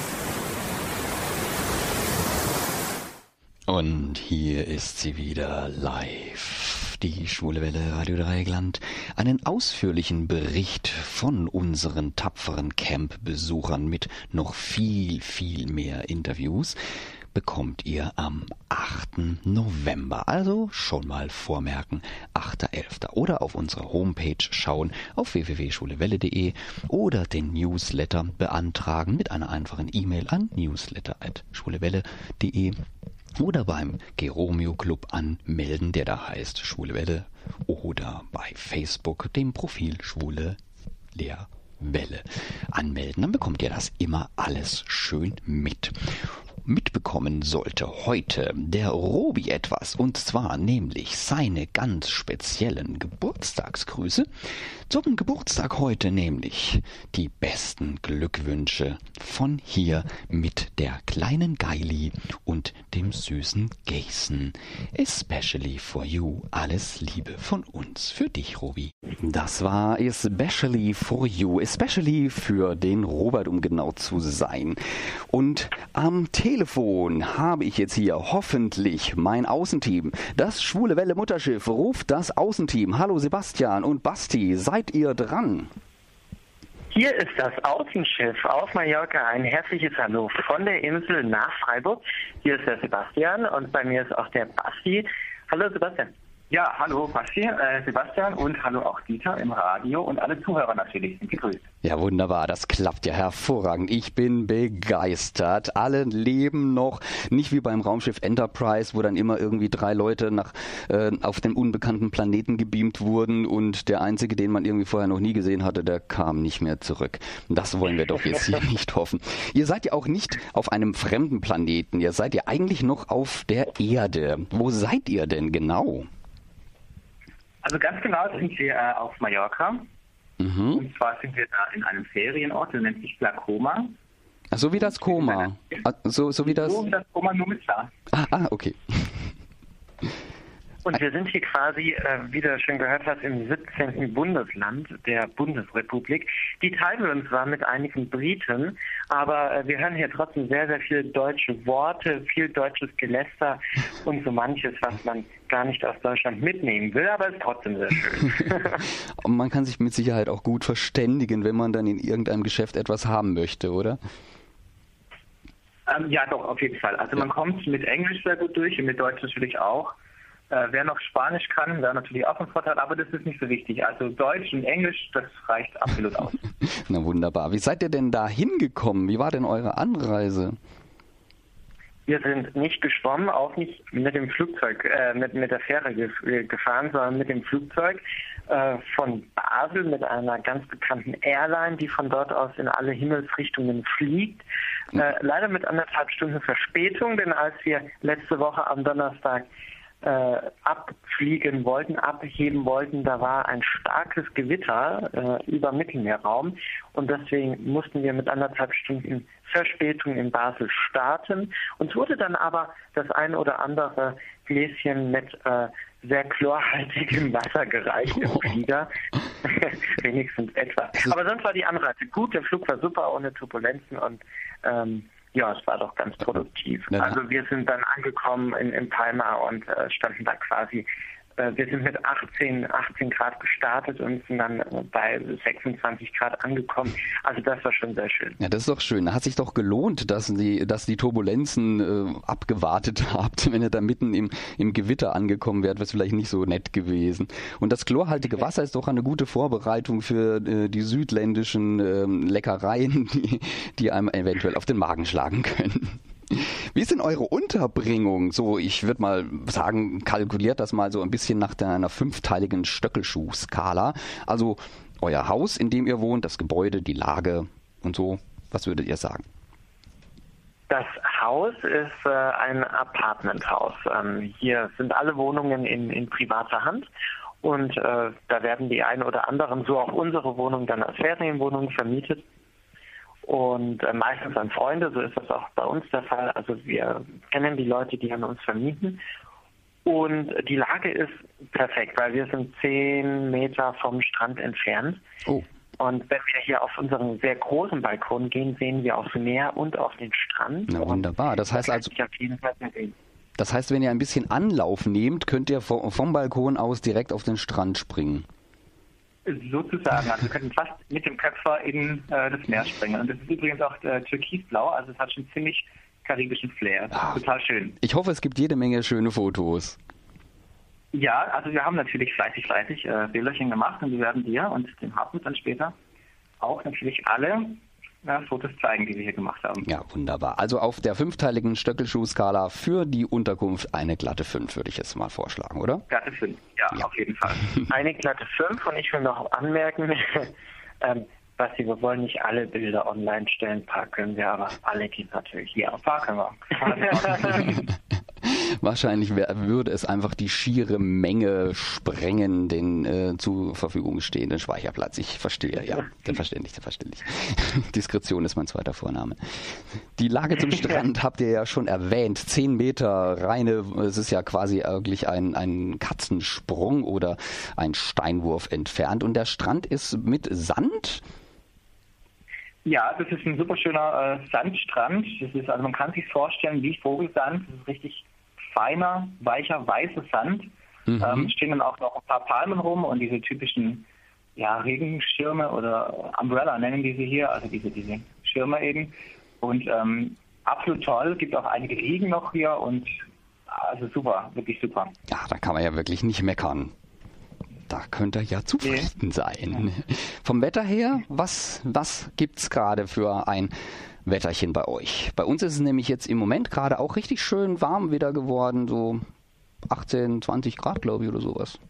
Und hier ist sie wieder live. Die Schwule Welle Radio Dreieckland, einen ausführlichen Bericht von unseren tapferen Camp-Besuchern mit noch viel, viel mehr Interviews bekommt ihr am 8. November. Also schon mal vormerken, 8.11. Oder auf unserer Homepage schauen auf www.schwulewelle.de oder den Newsletter beantragen mit einer einfachen E-Mail an newsletter@schwulewelle.de. Oder beim Geromeo Club anmelden, der da heißt Schwule Welle, oder bei Facebook dem Profil Schwule Lehrwelle anmelden. Dann bekommt ihr das immer alles schön mit. Mitbekommen sollte heute der Robi etwas, und zwar nämlich seine ganz speziellen Geburtstagsgrüße. Zum Geburtstag heute nämlich die besten Glückwünsche von hier mit der kleinen Geili und dem süßen Gaysen. Especially for you. Alles Liebe von uns für dich, Robi. Das war especially for you. Especially für den Robert, um genau zu sein. Und am Telefon habe ich jetzt hier hoffentlich mein Außenteam. Das Schwule Welle Mutterschiff ruft das Außenteam. Hallo Sebastian und Basti, seid ihr dran? Hier ist das Außenschiff auf Mallorca. Ein herzliches Hallo von der Insel nach Freiburg. Hier ist der Sebastian und bei mir ist auch der Basti. Hallo Sebastian. Ja, hallo Basti, Sebastian und hallo auch Dieter im Radio und alle Zuhörer natürlich sind gegrüßt. Ja, wunderbar, das klappt ja hervorragend. Ich bin begeistert. Alle leben noch, nicht wie beim Raumschiff Enterprise, wo dann immer irgendwie 3 Leute auf den unbekannten Planeten gebeamt wurden und der einzige, den man irgendwie vorher noch nie gesehen hatte, der kam nicht mehr zurück. Das wollen wir doch jetzt hier nicht hoffen. Ihr seid ja auch nicht auf einem fremden Planeten, ihr seid ja eigentlich noch auf der Erde. Wo seid ihr denn genau? Also ganz genau sind wir auf Mallorca. Mhm. Und zwar sind wir da in einem Ferienort, der nennt sich La Coma. Ach, so wie das Koma. So wie das Koma, nur mit La. Okay. Und wir sind hier quasi, wie du schon gehört hast, im 17. Bundesland der Bundesrepublik. Die teilen wir uns zwar mit einigen Briten, aber wir hören hier trotzdem sehr, sehr viele deutsche Worte, viel deutsches Geläster und so manches, was man gar nicht aus Deutschland mitnehmen will, aber ist trotzdem sehr schön. Und man kann sich mit Sicherheit auch gut verständigen, wenn man dann in irgendeinem Geschäft etwas haben möchte, oder? Ja, doch, auf jeden Fall. Also man kommt mit Englisch sehr gut durch und mit Deutsch natürlich auch. Wer noch Spanisch kann, wäre natürlich auch ein Vorteil, aber das ist nicht so wichtig. Also Deutsch und Englisch, das reicht absolut aus. Na wunderbar. Wie seid ihr denn da hingekommen? Wie war denn eure Anreise? Wir sind nicht geschwommen, auch nicht mit dem Flugzeug, mit der Fähre gefahren, sondern mit dem Flugzeug von Basel mit einer ganz bekannten Airline, die von dort aus in alle Himmelsrichtungen fliegt. Leider mit 1,5 Stunden Verspätung, denn als wir letzte Woche am Donnerstag abfliegen wollten, abheben wollten. Da war ein starkes Gewitter über Mittelmeerraum und deswegen mussten wir mit 1,5 Stunden Verspätung in Basel starten. Uns wurde dann aber das ein oder andere Gläschen mit sehr chlorhaltigem Wasser gereicht im Flieger. Wenigstens etwa. Aber sonst war die Anreise gut, der Flug war super ohne Turbulenzen und ja, es war doch ganz produktiv. Also wir sind dann angekommen in Palma und standen da quasi, wir sind mit 18 Grad gestartet und sind dann bei 26 Grad angekommen. Also das war schon sehr schön. Ja, das ist doch schön. Hat sich doch gelohnt, dass die Turbulenzen abgewartet habt. Wenn ihr da mitten im Gewitter angekommen wärt, wäre es vielleicht nicht so nett gewesen. Und das chlorhaltige Wasser ist doch eine gute Vorbereitung für die südländischen Leckereien, die einem eventuell auf den Magen schlagen können. Wie ist denn eure Unterbringung? So, ich würde mal sagen, kalkuliert das mal so ein bisschen nach einer 5-teiligen Stöckelschuh-Skala. Also euer Haus, in dem ihr wohnt, das Gebäude, die Lage und so. Was würdet ihr sagen? Das Haus ist ein Apartmenthaus. Hier sind alle Wohnungen in privater Hand. Und da werden die einen oder anderen, so auch unsere Wohnung, dann als Ferienwohnung vermietet. Und meistens an Freunde, so ist das auch bei uns der Fall. Also wir kennen die Leute, die an uns vermieten. Und die Lage ist perfekt, weil wir sind 10 Meter vom Strand entfernt. Oh. Und wenn wir hier auf unseren sehr großen Balkon gehen, sehen wir aufs Meer und auf den Strand. Na wunderbar. Das heißt also, wenn ihr ein bisschen Anlauf nehmt, könnt ihr vom Balkon aus direkt auf den Strand springen. Sozusagen, also wir können fast mit dem Köpfer in das Meer springen. Und das ist übrigens auch türkisblau, also es hat schon ziemlich karibischen Flair. Total schön. Ich hoffe, es gibt jede Menge schöne Fotos. Ja, also wir haben natürlich fleißig Bilderchen gemacht und wir werden dir und dem Hartmut dann später auch natürlich alle Fotos zeigen, die wir hier gemacht haben. Ja, wunderbar. Also auf der 5-teiligen Stöckelschuh-Skala für die Unterkunft eine glatte 5, würde ich jetzt mal vorschlagen, oder? Glatte 5, ja, auf jeden Fall. Eine glatte 5 und ich will noch anmerken, Basti, wir wollen nicht alle Bilder online stellen, ein paar können wir, aber alle geht natürlich. Ja, ein paar können wir. Wahrscheinlich würde es einfach die schiere Menge sprengen, den zur Verfügung stehenden Speicherplatz. Ich verstehe, ja. Selbstverständlich. Diskretion ist mein zweiter Vorname. Die Lage zum Strand habt ihr ja schon erwähnt. 10 Meter reine, es ist ja quasi wirklich ein Katzensprung oder ein Steinwurf entfernt. Und der Strand ist mit Sand? Ja, das ist ein super schöner Sandstrand. Das ist, also man kann sich vorstellen wie Vogelsand. Das ist richtig feiner, weicher, weißer Sand. Stehen dann auch noch ein paar Palmen rum und diese typischen Regenschirme oder Umbrella nennen die sie hier, also diese Schirme eben. Und absolut toll, gibt auch einige Liegen noch hier und also super, wirklich super. Ja, da kann man ja wirklich nicht meckern. Da könnt ihr ja zufrieden sein. Vom Wetter her, was gibt's gerade für ein Wetterchen bei euch? Bei uns ist es nämlich jetzt im Moment gerade auch richtig schön warm wieder geworden, so 18, 20 Grad, glaube ich, oder sowas.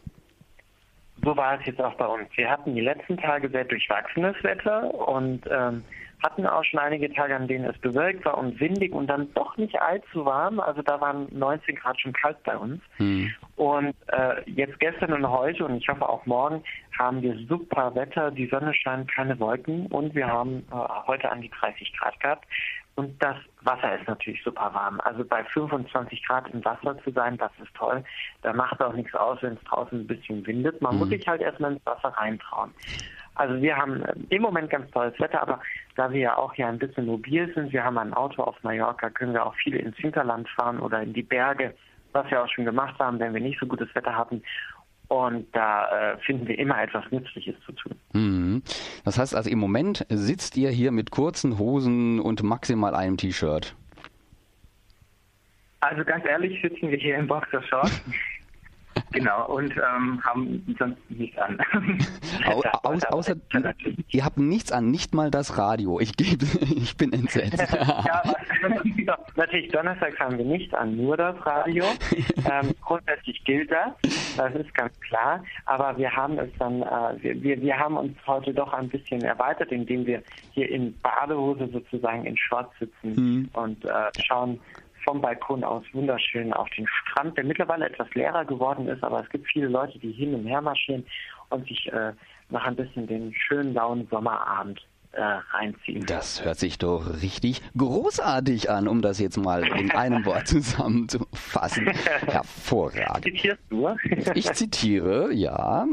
So war es jetzt auch bei uns. Wir hatten die letzten Tage sehr durchwachsenes Wetter und hatten auch schon einige Tage, an denen es bewölkt war und windig und dann doch nicht allzu warm. Also da waren 19 Grad schon kalt bei uns. Und jetzt gestern und heute und ich hoffe auch morgen haben wir super Wetter. Die Sonne scheint, keine Wolken und wir haben heute an die 30 Grad gehabt. Und das Wasser ist natürlich super warm. Also bei 25 Grad im Wasser zu sein, das ist toll. Da macht auch nichts aus, wenn es draußen ein bisschen windet. Man muss sich halt erstmal ins Wasser reintrauen. Also wir haben im Moment ganz tolles Wetter, aber da wir ja auch hier ein bisschen mobil sind, wir haben ein Auto auf Mallorca, können wir auch viele ins Hinterland fahren oder in die Berge, was wir auch schon gemacht haben, wenn wir nicht so gutes Wetter hatten. Und da finden wir immer etwas Nützliches zu tun. Das heißt also im Moment sitzt ihr hier mit kurzen Hosen und maximal einem T-Shirt? Also ganz ehrlich sitzen wir hier in Boxershorts. Genau, und haben sonst nichts an. Außer, ihr habt nichts an, nicht mal das Radio. Ich bin entsetzt. Ja, natürlich, donnerstags haben wir nichts an, nur das Radio. Grundsätzlich gilt das ist ganz klar. Aber wir haben es dann, wir haben uns heute doch ein bisschen erweitert, indem wir hier in Badehose sozusagen in Shorts sitzen und schauen vom Balkon aus wunderschön auf den Strand, der mittlerweile etwas leerer geworden ist, aber es gibt viele Leute, die hin und her marschieren und sich noch ein bisschen den schönen lauen Sommerabend reinziehen. Das hört sich doch richtig großartig an, um das jetzt mal in einem Wort zusammenzufassen. Hervorragend. Zitierst du? Ich zitiere, ja.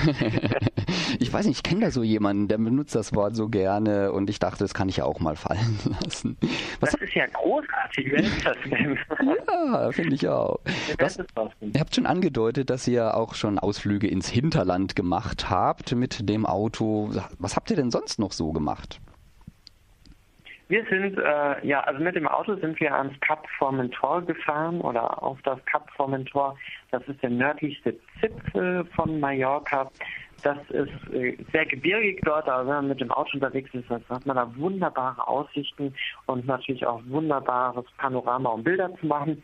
Ich weiß nicht, ich kenne da so jemanden, der benutzt das Wort so gerne und ich dachte, das kann ich ja auch mal fallen lassen. Das ist ja großartig, wer ist das denn? Ja, finde ich auch. Ihr habt schon angedeutet, dass ihr auch schon Ausflüge ins Hinterland gemacht habt mit dem Auto. Was habt ihr denn sonst noch so gemacht? Wir sind, also mit dem Auto sind wir ans Kap Formentor gefahren oder auf das Kap Formentor. Das ist der nördlichste Zipfel von Mallorca. Das ist sehr gebirgig dort, aber wenn man mit dem Auto unterwegs ist, dann hat man da wunderbare Aussichten und natürlich auch wunderbares Panorama, um Bilder zu machen.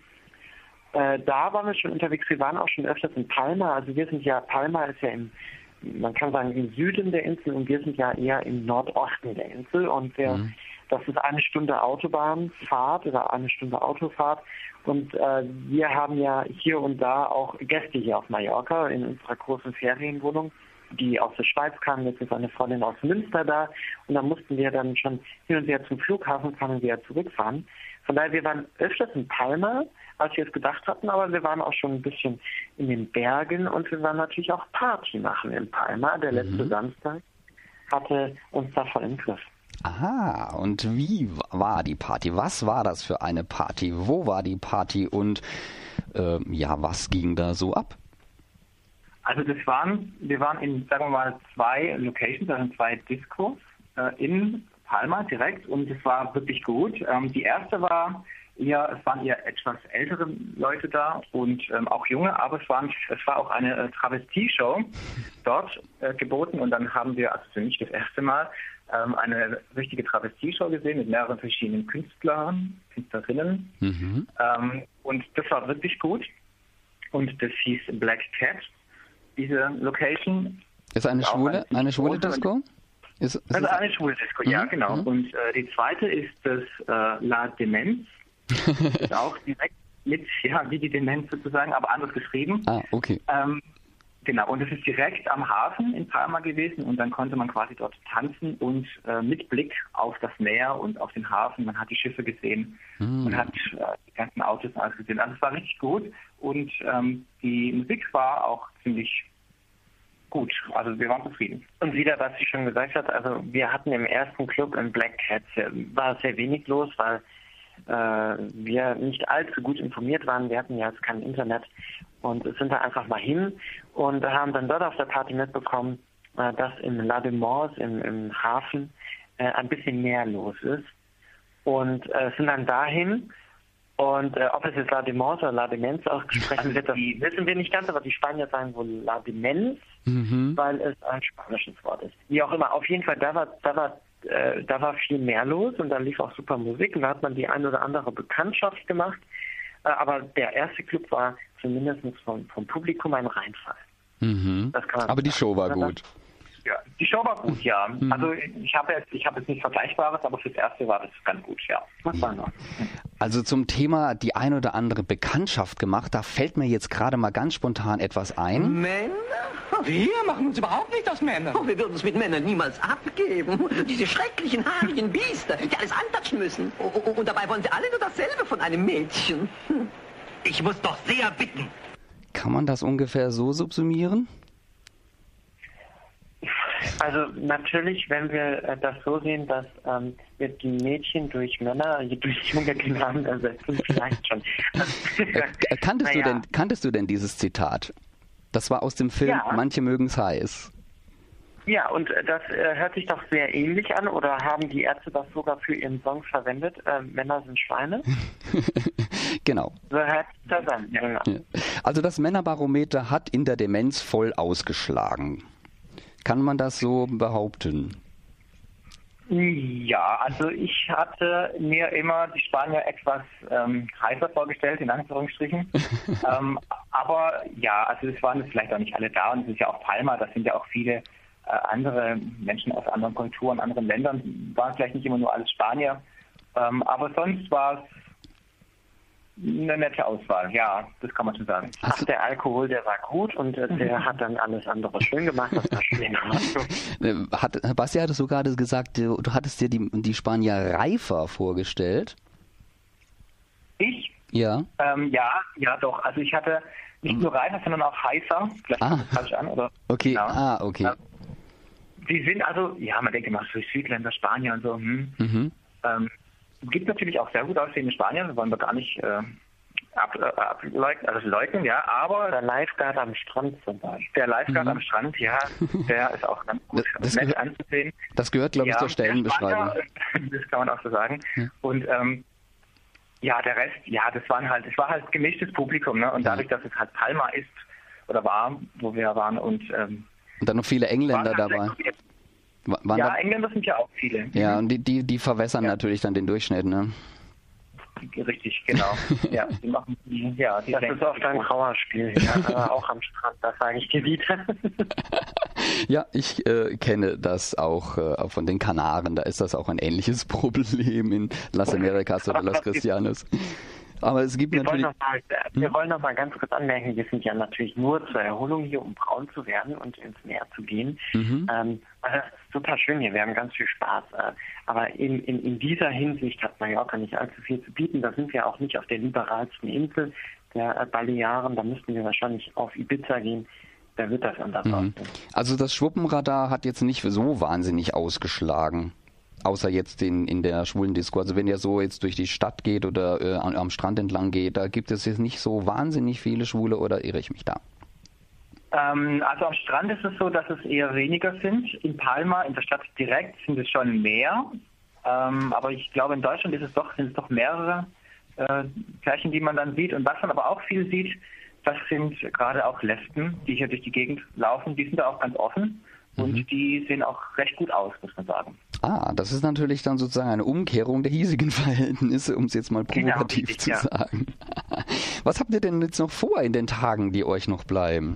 Da waren wir schon unterwegs, wir waren auch schon öfters in Palma. Also Palma ist ja man kann sagen, im Süden der Insel und wir sind ja eher im Nordosten der Insel und das ist 1 Stunde Autobahnfahrt oder 1 Stunde Autofahrt und wir haben ja hier und da auch Gäste hier auf Mallorca in unserer großen Ferienwohnung, die aus der Schweiz kamen. Jetzt ist eine Freundin aus Münster da und da mussten wir dann schon hin und her zum Flughafen fahren und wieder zurückfahren. Von daher, wir waren öfters in Palma, als wir es gedacht hatten, aber wir waren auch schon ein bisschen in den Bergen und wir waren natürlich auch Party machen in Palma. Der letzte Samstag hatte uns da voll im Griff. Aha, und wie war die Party? Was war das für eine Party? Wo war die Party und was ging da so ab? Also wir waren in, sagen wir mal, 2 Locations, also 2 Discos in Palma direkt und es war wirklich gut. Die erste es waren eher etwas ältere Leute da und auch junge, aber es war auch eine Travestie-Show dort geboten und dann haben wir, also für mich das erste Mal, eine richtige Travestie-Show gesehen mit mehreren verschiedenen Künstlerinnen und das war wirklich gut und das hieß Black Cat, diese Location. Ist eine schwule Disco? Also eine schwule Disco, ja genau. Und die zweite ist das La Demenz. Das ist auch direkt mit, wie die Demenz sozusagen, aber anders geschrieben. Ah, okay. Genau, und es ist direkt am Hafen in Palma gewesen und dann konnte man quasi dort tanzen und mit Blick auf das Meer und auf den Hafen, man hat die Schiffe gesehen, man hat die ganzen Autos alles gesehen. Also es war richtig gut und die Musik war auch ziemlich gut, also wir waren zufrieden. Und wieder, was sie schon gesagt hat, also wir hatten im ersten Club in Black Cat, war sehr wenig los, weil wir nicht allzu gut informiert waren. Wir hatten ja jetzt kein Internet und sind da einfach mal hin und haben dann dort auf der Party mitbekommen, dass im La Demenz, im Hafen, ein bisschen mehr los ist und sind dann dahin und ob es jetzt La Demenz oder La Demenz ausgesprochen wird, das wissen wir nicht ganz, aber die Spanier sagen wohl La Demenz, weil es ein spanisches Wort ist. Wie auch immer, auf jeden Fall, da war viel mehr los und da lief auch super Musik und da hat man die ein oder andere Bekanntschaft gemacht. Aber der erste Club war zumindest vom Publikum ein Reinfall. Das kann man aber die Show war gut. Ja, die Show war gut, ja. Also ich habe jetzt nicht Vergleichbares, aber fürs Erste war das ganz gut, ja. Was war noch? Also zum Thema die ein oder andere Bekanntschaft gemacht, da fällt mir jetzt gerade mal ganz spontan etwas ein. Männer? Wir machen uns überhaupt nicht aus Männern. Oh, wir würden uns mit Männern niemals abgeben. Diese schrecklichen, haarigen Biester, die alles antatschen müssen. Und dabei wollen sie alle nur dasselbe von einem Mädchen. Ich muss doch sehr bitten. Kann man das ungefähr so subsumieren? Also natürlich, wenn wir das so sehen, dass wir die Mädchen durch Männer, durch junge Knaben ersetzen, vielleicht schon. Kanntest du denn dieses Zitat? Das war aus dem Film Manche mögen's heiß. Ja, und das hört sich doch sehr ähnlich an, oder haben die Ärzte das sogar für ihren Song verwendet? Männer sind Schweine? Genau. So hört sich das an. Ja. Also das Männerbarometer hat in der Demenz voll ausgeschlagen. Kann man das so behaupten? Ja, also ich hatte mir immer die Spanier etwas heißer vorgestellt, in Anführungsstrichen. Aber ja, also es waren vielleicht auch nicht alle da und es ist ja auch Palma, das sind ja auch viele andere Menschen aus anderen Kulturen, anderen Ländern, waren vielleicht nicht immer nur alles Spanier. Aber sonst war es eine nette Auswahl, ja, das kann man schon sagen. Ach, der Alkohol, der war gut und der hat dann alles andere schön gemacht. Das war schön. Basti, hattest du gerade gesagt, du hattest dir die Spanier reifer vorgestellt? Ich? Ja. Ja, doch. Also ich hatte nicht nur reifer, sondern auch heißer. Vielleicht kommt das falsch an, oder? Okay, genau. Okay. Die sind also, man denkt immer so Südländer, Spanier und so. Gibt natürlich auch sehr gut aussehende Spanier, das wollen wir gar nicht leugnen, ja, aber der Lifeguard am Strand zum Beispiel. Der Lifeguard am Strand, ja, der ist auch ganz gut nett anzusehen. Das gehört, glaube ich, zur Stellenbeschreibung. Das kann man auch so sagen. Ja. Und der Rest, das war halt gemischtes Publikum, ne? Und dadurch, dass es halt Palma ist oder war, wo wir waren und dann noch viele Engländer dabei. Engländer sind ja auch viele. Ja, und die verwässern natürlich dann den Durchschnitt, ne? Richtig, genau. Ja, die machen das ist oft ein Trauerspiel, aber auch am Strand, das sage ich dir wieder. Ja, ich kenne das auch von den Kanaren, da ist das auch ein ähnliches Problem in Las Americas oder Las Cristianas. Aber es gibt natürlich... Wir wollen noch mal ganz kurz anmerken, wir sind ja natürlich nur zur Erholung hier, um braun zu werden und ins Meer zu gehen. Das ist super schön hier, wir haben ganz viel Spaß. Aber in dieser Hinsicht hat Mallorca nicht allzu viel zu bieten. Da sind wir auch nicht auf der liberalsten Insel der Balearen. Da müssten wir wahrscheinlich auf Ibiza gehen. Da wird das anders aussehen. Also das Schwuppenradar hat jetzt nicht so wahnsinnig ausgeschlagen. Außer jetzt in der schwulen Disco. Also wenn ihr so jetzt durch die Stadt geht oder am Strand entlang geht, da gibt es jetzt nicht so wahnsinnig viele Schwule, oder irre ich mich da? Also am Strand ist es so, dass es eher weniger sind. In Palma, in der Stadt direkt, sind es schon mehr. Aber ich glaube, in Deutschland sind es doch mehrere Pärchen, die man dann sieht. Und was man aber auch viel sieht, das sind gerade auch Lesben, die hier durch die Gegend laufen. Die sind da auch ganz offen. Und die sehen auch recht gut aus, muss man sagen. Das ist natürlich dann sozusagen eine Umkehrung der hiesigen Verhältnisse, um es jetzt mal provokativ zu sagen. Was habt ihr denn jetzt noch vor in den Tagen, die euch noch bleiben?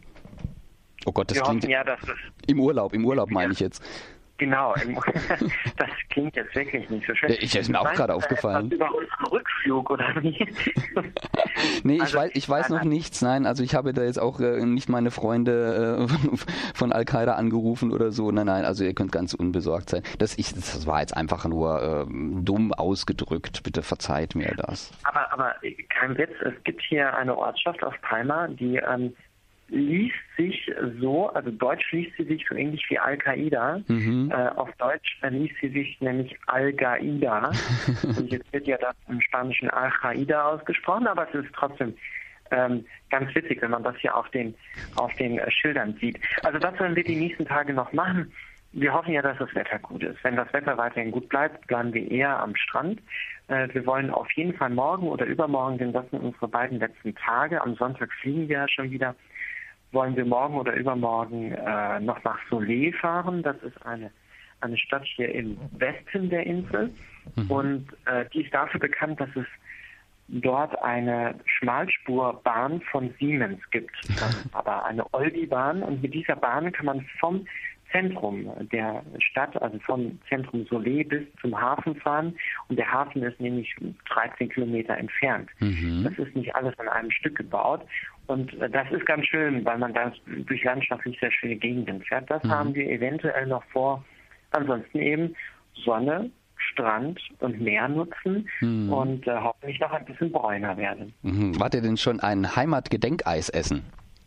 Oh Gott, das klingt... Im Urlaub meine ich jetzt. Genau, das klingt jetzt wirklich nicht so schön. Ist mir auch gerade aufgefallen. Über unseren Rückflug oder wie? Nee, ich weiß noch nichts. Nein, also ich habe da jetzt auch nicht meine Freunde von Al-Qaida angerufen oder so. Nein, also ihr könnt ganz unbesorgt sein. Das war jetzt einfach nur dumm ausgedrückt. Bitte verzeiht mir das. Aber kein Witz, es gibt hier eine Ortschaft auf Palma, die liest sich so, also Deutsch liest sie sich so ähnlich wie Al-Qaida. Auf Deutsch liest sie sich nämlich Al-Qaida. Und jetzt wird ja das im Spanischen Al-Qaida ausgesprochen, aber es ist trotzdem ganz witzig, wenn man das hier auf den Schildern sieht. Also das werden wir die nächsten Tage noch machen. Wir hoffen ja, dass das Wetter gut ist. Wenn das Wetter weiterhin gut bleibt, bleiben wir eher am Strand. Wir wollen auf jeden Fall morgen oder übermorgen, denn das sind unsere beiden letzten Tage. Am Sonntag fliegen wir ja schon wieder. Wollen wir morgen oder übermorgen noch nach Soler fahren. Das ist eine Stadt hier im Westen der Insel. Und die ist dafür bekannt, dass es dort eine Schmalspurbahn von Siemens gibt. Aber eine Oldie-Bahn. Und mit dieser Bahn kann man vom Zentrum der Stadt, also vom Zentrum Soler bis zum Hafen fahren. Und der Hafen ist nämlich 13 Kilometer entfernt. Das ist nicht alles an einem Stück gebaut. Und das ist ganz schön, weil man da durch landschaftlich sehr schöne Gegenden fährt. Das haben wir eventuell noch vor. Ansonsten eben Sonne, Strand und Meer nutzen und hoffentlich noch ein bisschen bräuner werden. Wart ihr denn schon ein Heimatgedenkeis essen?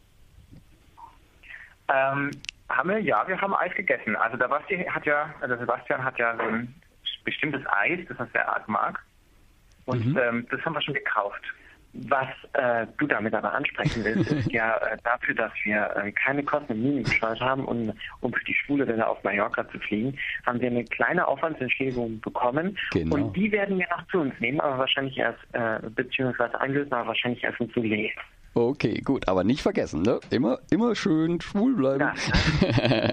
Wir haben Eis gegessen. Also Sebastian hat ja so ein bestimmtes Eis, das er sehr arg mag. Und das haben wir schon gekauft. Was du damit aber ansprechen willst, ist ja dafür, dass wir keine Kosten im Minen gescheut haben, um für die schwule Welle auf Mallorca zu fliegen, haben wir eine kleine Aufwandsentschädigung bekommen. Genau. Und die werden wir noch zu uns nehmen, aber wahrscheinlich erst, beziehungsweise einlösen, aber wahrscheinlich erst in Soler. Okay, gut, aber nicht vergessen, ne? Immer schön schwul bleiben. Ja.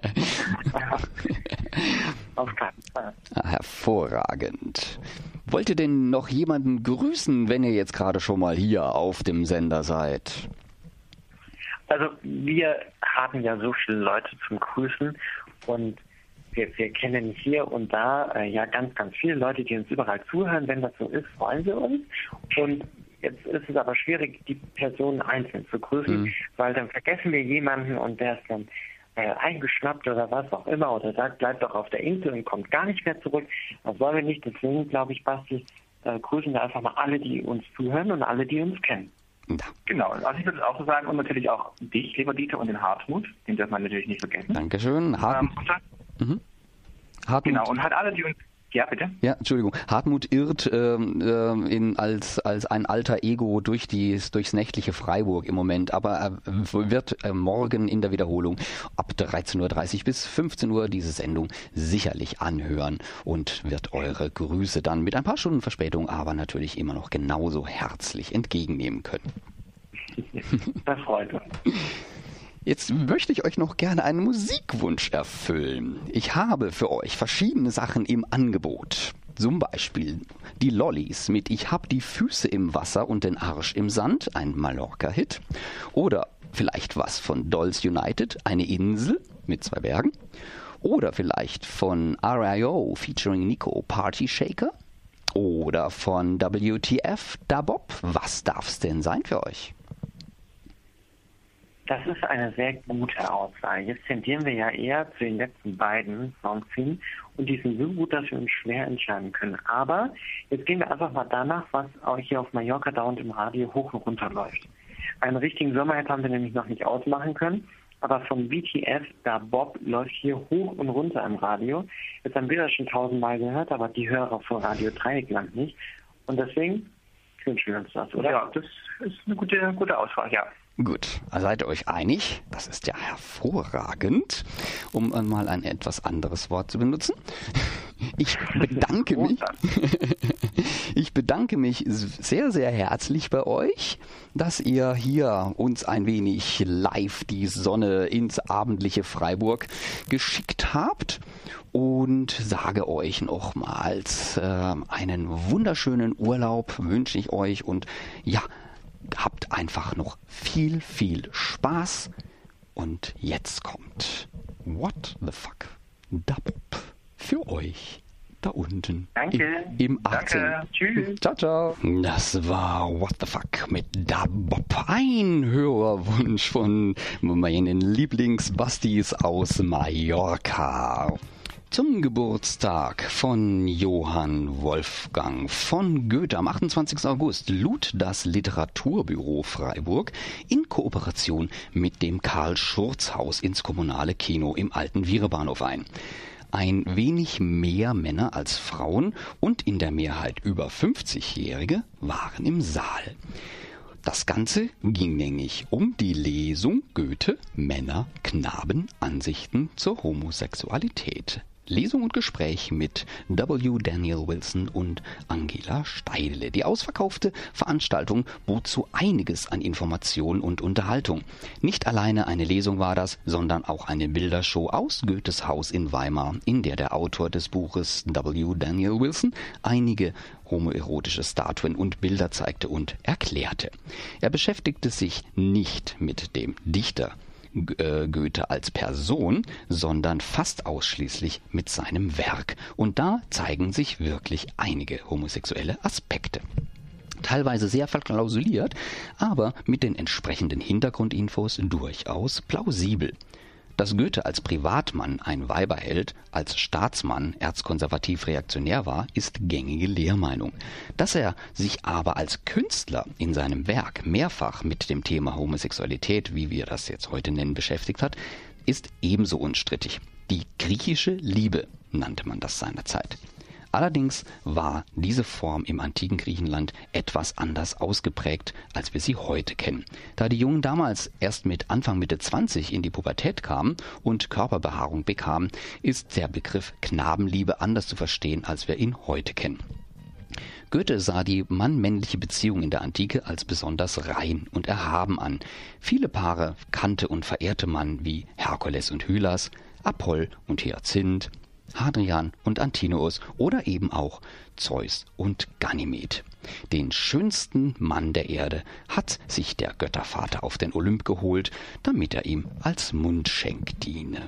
Auf keinen Fall. Hervorragend. Wollt ihr denn noch jemanden grüßen, wenn ihr jetzt gerade schon mal hier auf dem Sender seid? Also wir haben ja so viele Leute zum Grüßen und wir kennen hier und da ganz, ganz viele Leute, die uns überall zuhören. Wenn das so ist, freuen wir uns. Und Jetzt ist es aber schwierig, die Personen einzeln zu grüßen, weil dann vergessen wir jemanden und der ist dann eingeschnappt oder was auch immer oder sagt, bleibt doch auf der Insel und kommt gar nicht mehr zurück. Das wollen wir nicht. Deswegen, glaube ich, Basti, grüßen wir einfach mal alle, die uns zuhören und alle, die uns kennen. Ja. Genau, also ich würde es auch so sagen und natürlich auch dich, lieber Dieter, und den Hartmut, den darf man natürlich nicht vergessen. Dankeschön. Hartmut. Hartmut. Genau, und halt alle, die uns... Ja, bitte? Ja, Entschuldigung. Hartmut irrt als ein alter Ego durchs nächtliche Freiburg im Moment, aber er wird morgen in der Wiederholung ab 13.30 Uhr bis 15 Uhr diese Sendung sicherlich anhören und wird eure Grüße dann mit ein paar Stunden Verspätung, aber natürlich immer noch genauso herzlich entgegennehmen können. Das freut uns. Jetzt möchte ich euch noch gerne einen Musikwunsch erfüllen. Ich habe für euch verschiedene Sachen im Angebot. Zum Beispiel die Lollis mit Ich hab die Füße im Wasser und den Arsch im Sand, ein Mallorca-Hit. Oder vielleicht was von Dolls United, eine Insel mit 2 Bergen. Oder vielleicht von R.I.O. featuring Nico, Party Shaker. Oder von WTF, Da Bob, was darf's denn sein für euch? Das ist eine sehr gute Auswahl. Jetzt tendieren wir ja eher zu den letzten beiden Songs hin und die sind so gut, dass wir uns schwer entscheiden können. Aber jetzt gehen wir einfach mal danach, was auch hier auf Mallorca dauernd im Radio hoch und runter läuft. Einen richtigen Sommerhit haben wir nämlich noch nicht ausmachen können, aber von WTF, Da Bob, läuft hier hoch und runter im Radio. Jetzt haben wir das schon 1000-mal gehört, aber die Hörer von Radio Dreieckland nicht. Und deswegen wünschen wir uns das, oder? Ja, das ist eine gute Auswahl, ja. Gut, seid ihr euch einig? Das ist ja hervorragend, um mal ein etwas anderes Wort zu benutzen. Ich bedanke mich sehr, sehr herzlich bei euch, dass ihr hier uns ein wenig live die Sonne ins abendliche Freiburg geschickt habt und sage euch nochmals einen wunderschönen Urlaub wünsche ich euch und ja, habt einfach noch viel, viel Spaß. Und jetzt kommt What the Fuck, Da Bob für euch da unten. Danke. Im 18. Danke. Tschüss. Ciao, ciao. Das war What the Fuck mit Da Bob. Ein Hörerwunsch von meinen Lieblingsbastis aus Mallorca. Zum Geburtstag von Johann Wolfgang von Goethe am 28. August lud das Literaturbüro Freiburg in Kooperation mit dem Karl-Schurz-Haus ins kommunale Kino im alten Vierebahnhof ein. Ein wenig mehr Männer als Frauen und in der Mehrheit über 50-Jährige waren im Saal. Das Ganze ging nämlich um die Lesung Goethe, Männer, Knaben, Ansichten zur Homosexualität. Lesung und Gespräch mit W. Daniel Wilson und Angela Steidele. Die ausverkaufte Veranstaltung bot so einiges an Information und Unterhaltung. Nicht alleine eine Lesung war das, sondern auch eine Bildershow aus Goethes Haus in Weimar, in der der Autor des Buches W. Daniel Wilson einige homoerotische Statuen und Bilder zeigte und erklärte. Er beschäftigte sich nicht mit dem Dichter Goethe als Person, sondern fast ausschließlich mit seinem Werk. Und da zeigen sich wirklich einige homosexuelle Aspekte. Teilweise sehr verklausuliert, aber mit den entsprechenden Hintergrundinfos durchaus plausibel. Dass Goethe als Privatmann ein Weiberheld, als Staatsmann erzkonservativ-reaktionär war, ist gängige Lehrmeinung. Dass er sich aber als Künstler in seinem Werk mehrfach mit dem Thema Homosexualität, wie wir das jetzt heute nennen, beschäftigt hat, ist ebenso unstrittig. Die griechische Liebe nannte man das seinerzeit. Allerdings war diese Form im antiken Griechenland etwas anders ausgeprägt, als wir sie heute kennen. Da die Jungen damals erst mit Anfang Mitte 20 in die Pubertät kamen und Körperbehaarung bekamen, ist der Begriff Knabenliebe anders zu verstehen, als wir ihn heute kennen. Goethe sah die mann-männliche Beziehung in der Antike als besonders rein und erhaben an. Viele Paare kannte und verehrte man wie Herkules und Hylas, Apoll und Hyazinth, Hadrian und Antinoos oder eben auch Zeus und Ganymed. Den schönsten Mann der Erde hat sich der Göttervater auf den Olymp geholt, damit er ihm als Mundschenk diene.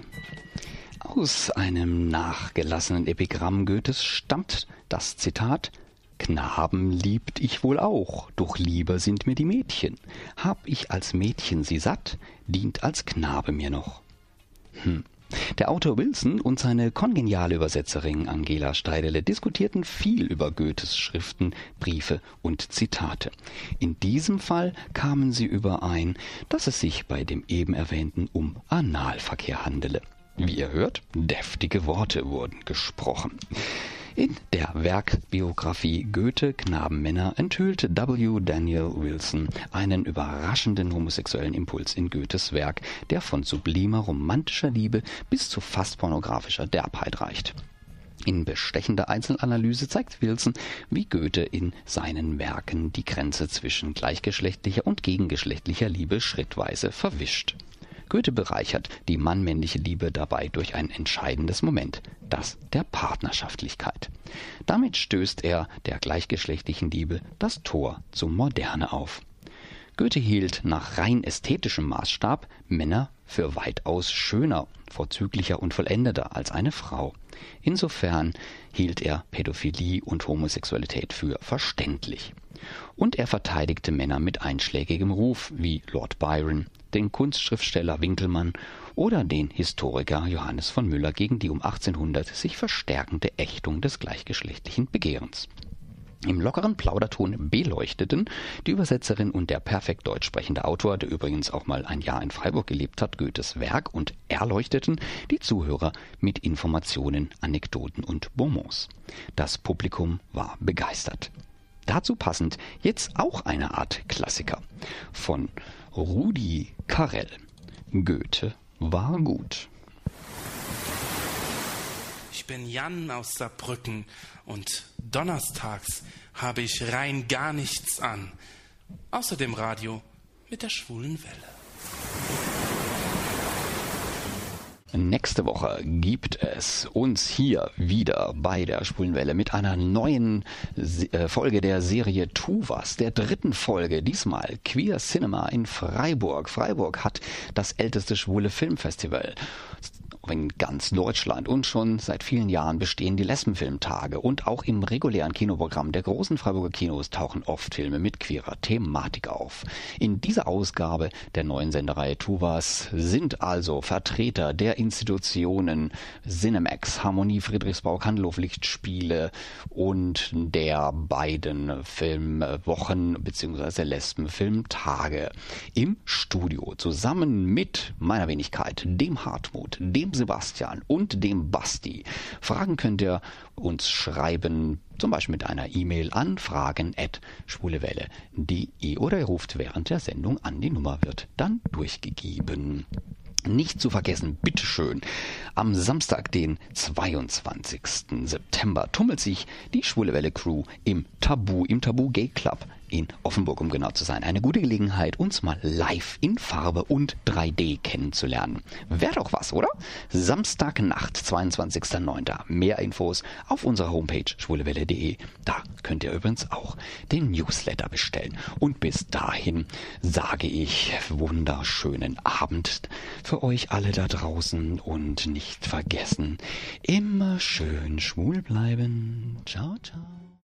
Aus einem nachgelassenen Epigramm Goethes stammt das Zitat: Knaben liebt ich wohl auch, doch lieber sind mir die Mädchen. Hab ich als Mädchen sie satt, dient als Knabe mir noch. Der Autor Wilson und seine kongeniale Übersetzerin Angela Steidele diskutierten viel über Goethes Schriften, Briefe und Zitate. In diesem Fall kamen sie überein, dass es sich bei dem eben erwähnten um Analverkehr handele. Wie ihr hört, deftige Worte wurden gesprochen. In der Werkbiografie Goethe, Knaben, Männer enthüllt W. Daniel Wilson einen überraschenden homosexuellen Impuls in Goethes Werk, der von sublimer romantischer Liebe bis zu fast pornografischer Derbheit reicht. In bestechender Einzelanalyse zeigt Wilson, wie Goethe in seinen Werken die Grenze zwischen gleichgeschlechtlicher und gegengeschlechtlicher Liebe schrittweise verwischt. Goethe bereichert die mann-männliche Liebe dabei durch ein entscheidendes Moment, das der Partnerschaftlichkeit. Damit stößt er der gleichgeschlechtlichen Liebe das Tor zur Moderne auf. Goethe hielt nach rein ästhetischem Maßstab Männer für weitaus schöner, vorzüglicher und vollendeter als eine Frau. Insofern hielt er Pädophilie und Homosexualität für verständlich. Und er verteidigte Männer mit einschlägigem Ruf, wie Lord Byron, den Kunstschriftsteller Winckelmann oder den Historiker Johannes von Müller gegen die um 1800 sich verstärkende Ächtung des gleichgeschlechtlichen Begehrens. Im lockeren Plauderton beleuchteten die Übersetzerin und der perfekt deutsch sprechende Autor, der übrigens auch mal ein Jahr in Freiburg gelebt hat, Goethes Werk und erleuchteten die Zuhörer mit Informationen, Anekdoten und Bonbons. Das Publikum war begeistert. Dazu passend jetzt auch eine Art Klassiker von Rudi Carrell. Goethe war gut. Ich bin Jan aus Saarbrücken und donnerstags habe ich rein gar nichts an. Außer dem Radio mit der schwulen Welle. Nächste Woche gibt es uns hier wieder bei der Schwulen Welle mit einer neuen Folge der Serie Tu was, der 3. Folge, diesmal Queer Cinema in Freiburg. Freiburg hat das älteste schwule Filmfestival in ganz Deutschland und schon seit vielen Jahren bestehen die Lesbenfilmtage und auch im regulären Kinoprogramm der großen Freiburger Kinos tauchen oft Filme mit queerer Thematik auf. In dieser Ausgabe der neuen Sendereihe Tu was sind also Vertreter der Institutionen Cinemax, Harmonie Friedrichsbau, Candlehof Lichtspiele und der beiden Filmwochen bzw. Lesbenfilmtage im Studio zusammen mit meiner Wenigkeit, dem Hartmut, dem Sebastian und dem Basti. Fragen könnt ihr uns schreiben, zum Beispiel mit einer E-Mail an fragen@schwulewelle.de oder ihr ruft während der Sendung an. Die Nummer wird dann durchgegeben. Nicht zu vergessen, bitteschön, am Samstag, den 22. September, tummelt sich die Schwule Welle Crew im Tabu Gay Club in Offenburg, um genau zu sein. Eine gute Gelegenheit, uns mal live in Farbe und 3D kennenzulernen. Wäre doch was, oder? Samstagnacht, 22.09. Mehr Infos auf unserer Homepage schwulewelle.de. Da könnt ihr übrigens auch den Newsletter bestellen. Und bis dahin sage ich wunderschönen Abend für euch alle da draußen und nicht vergessen, immer schön schwul bleiben. Ciao, ciao.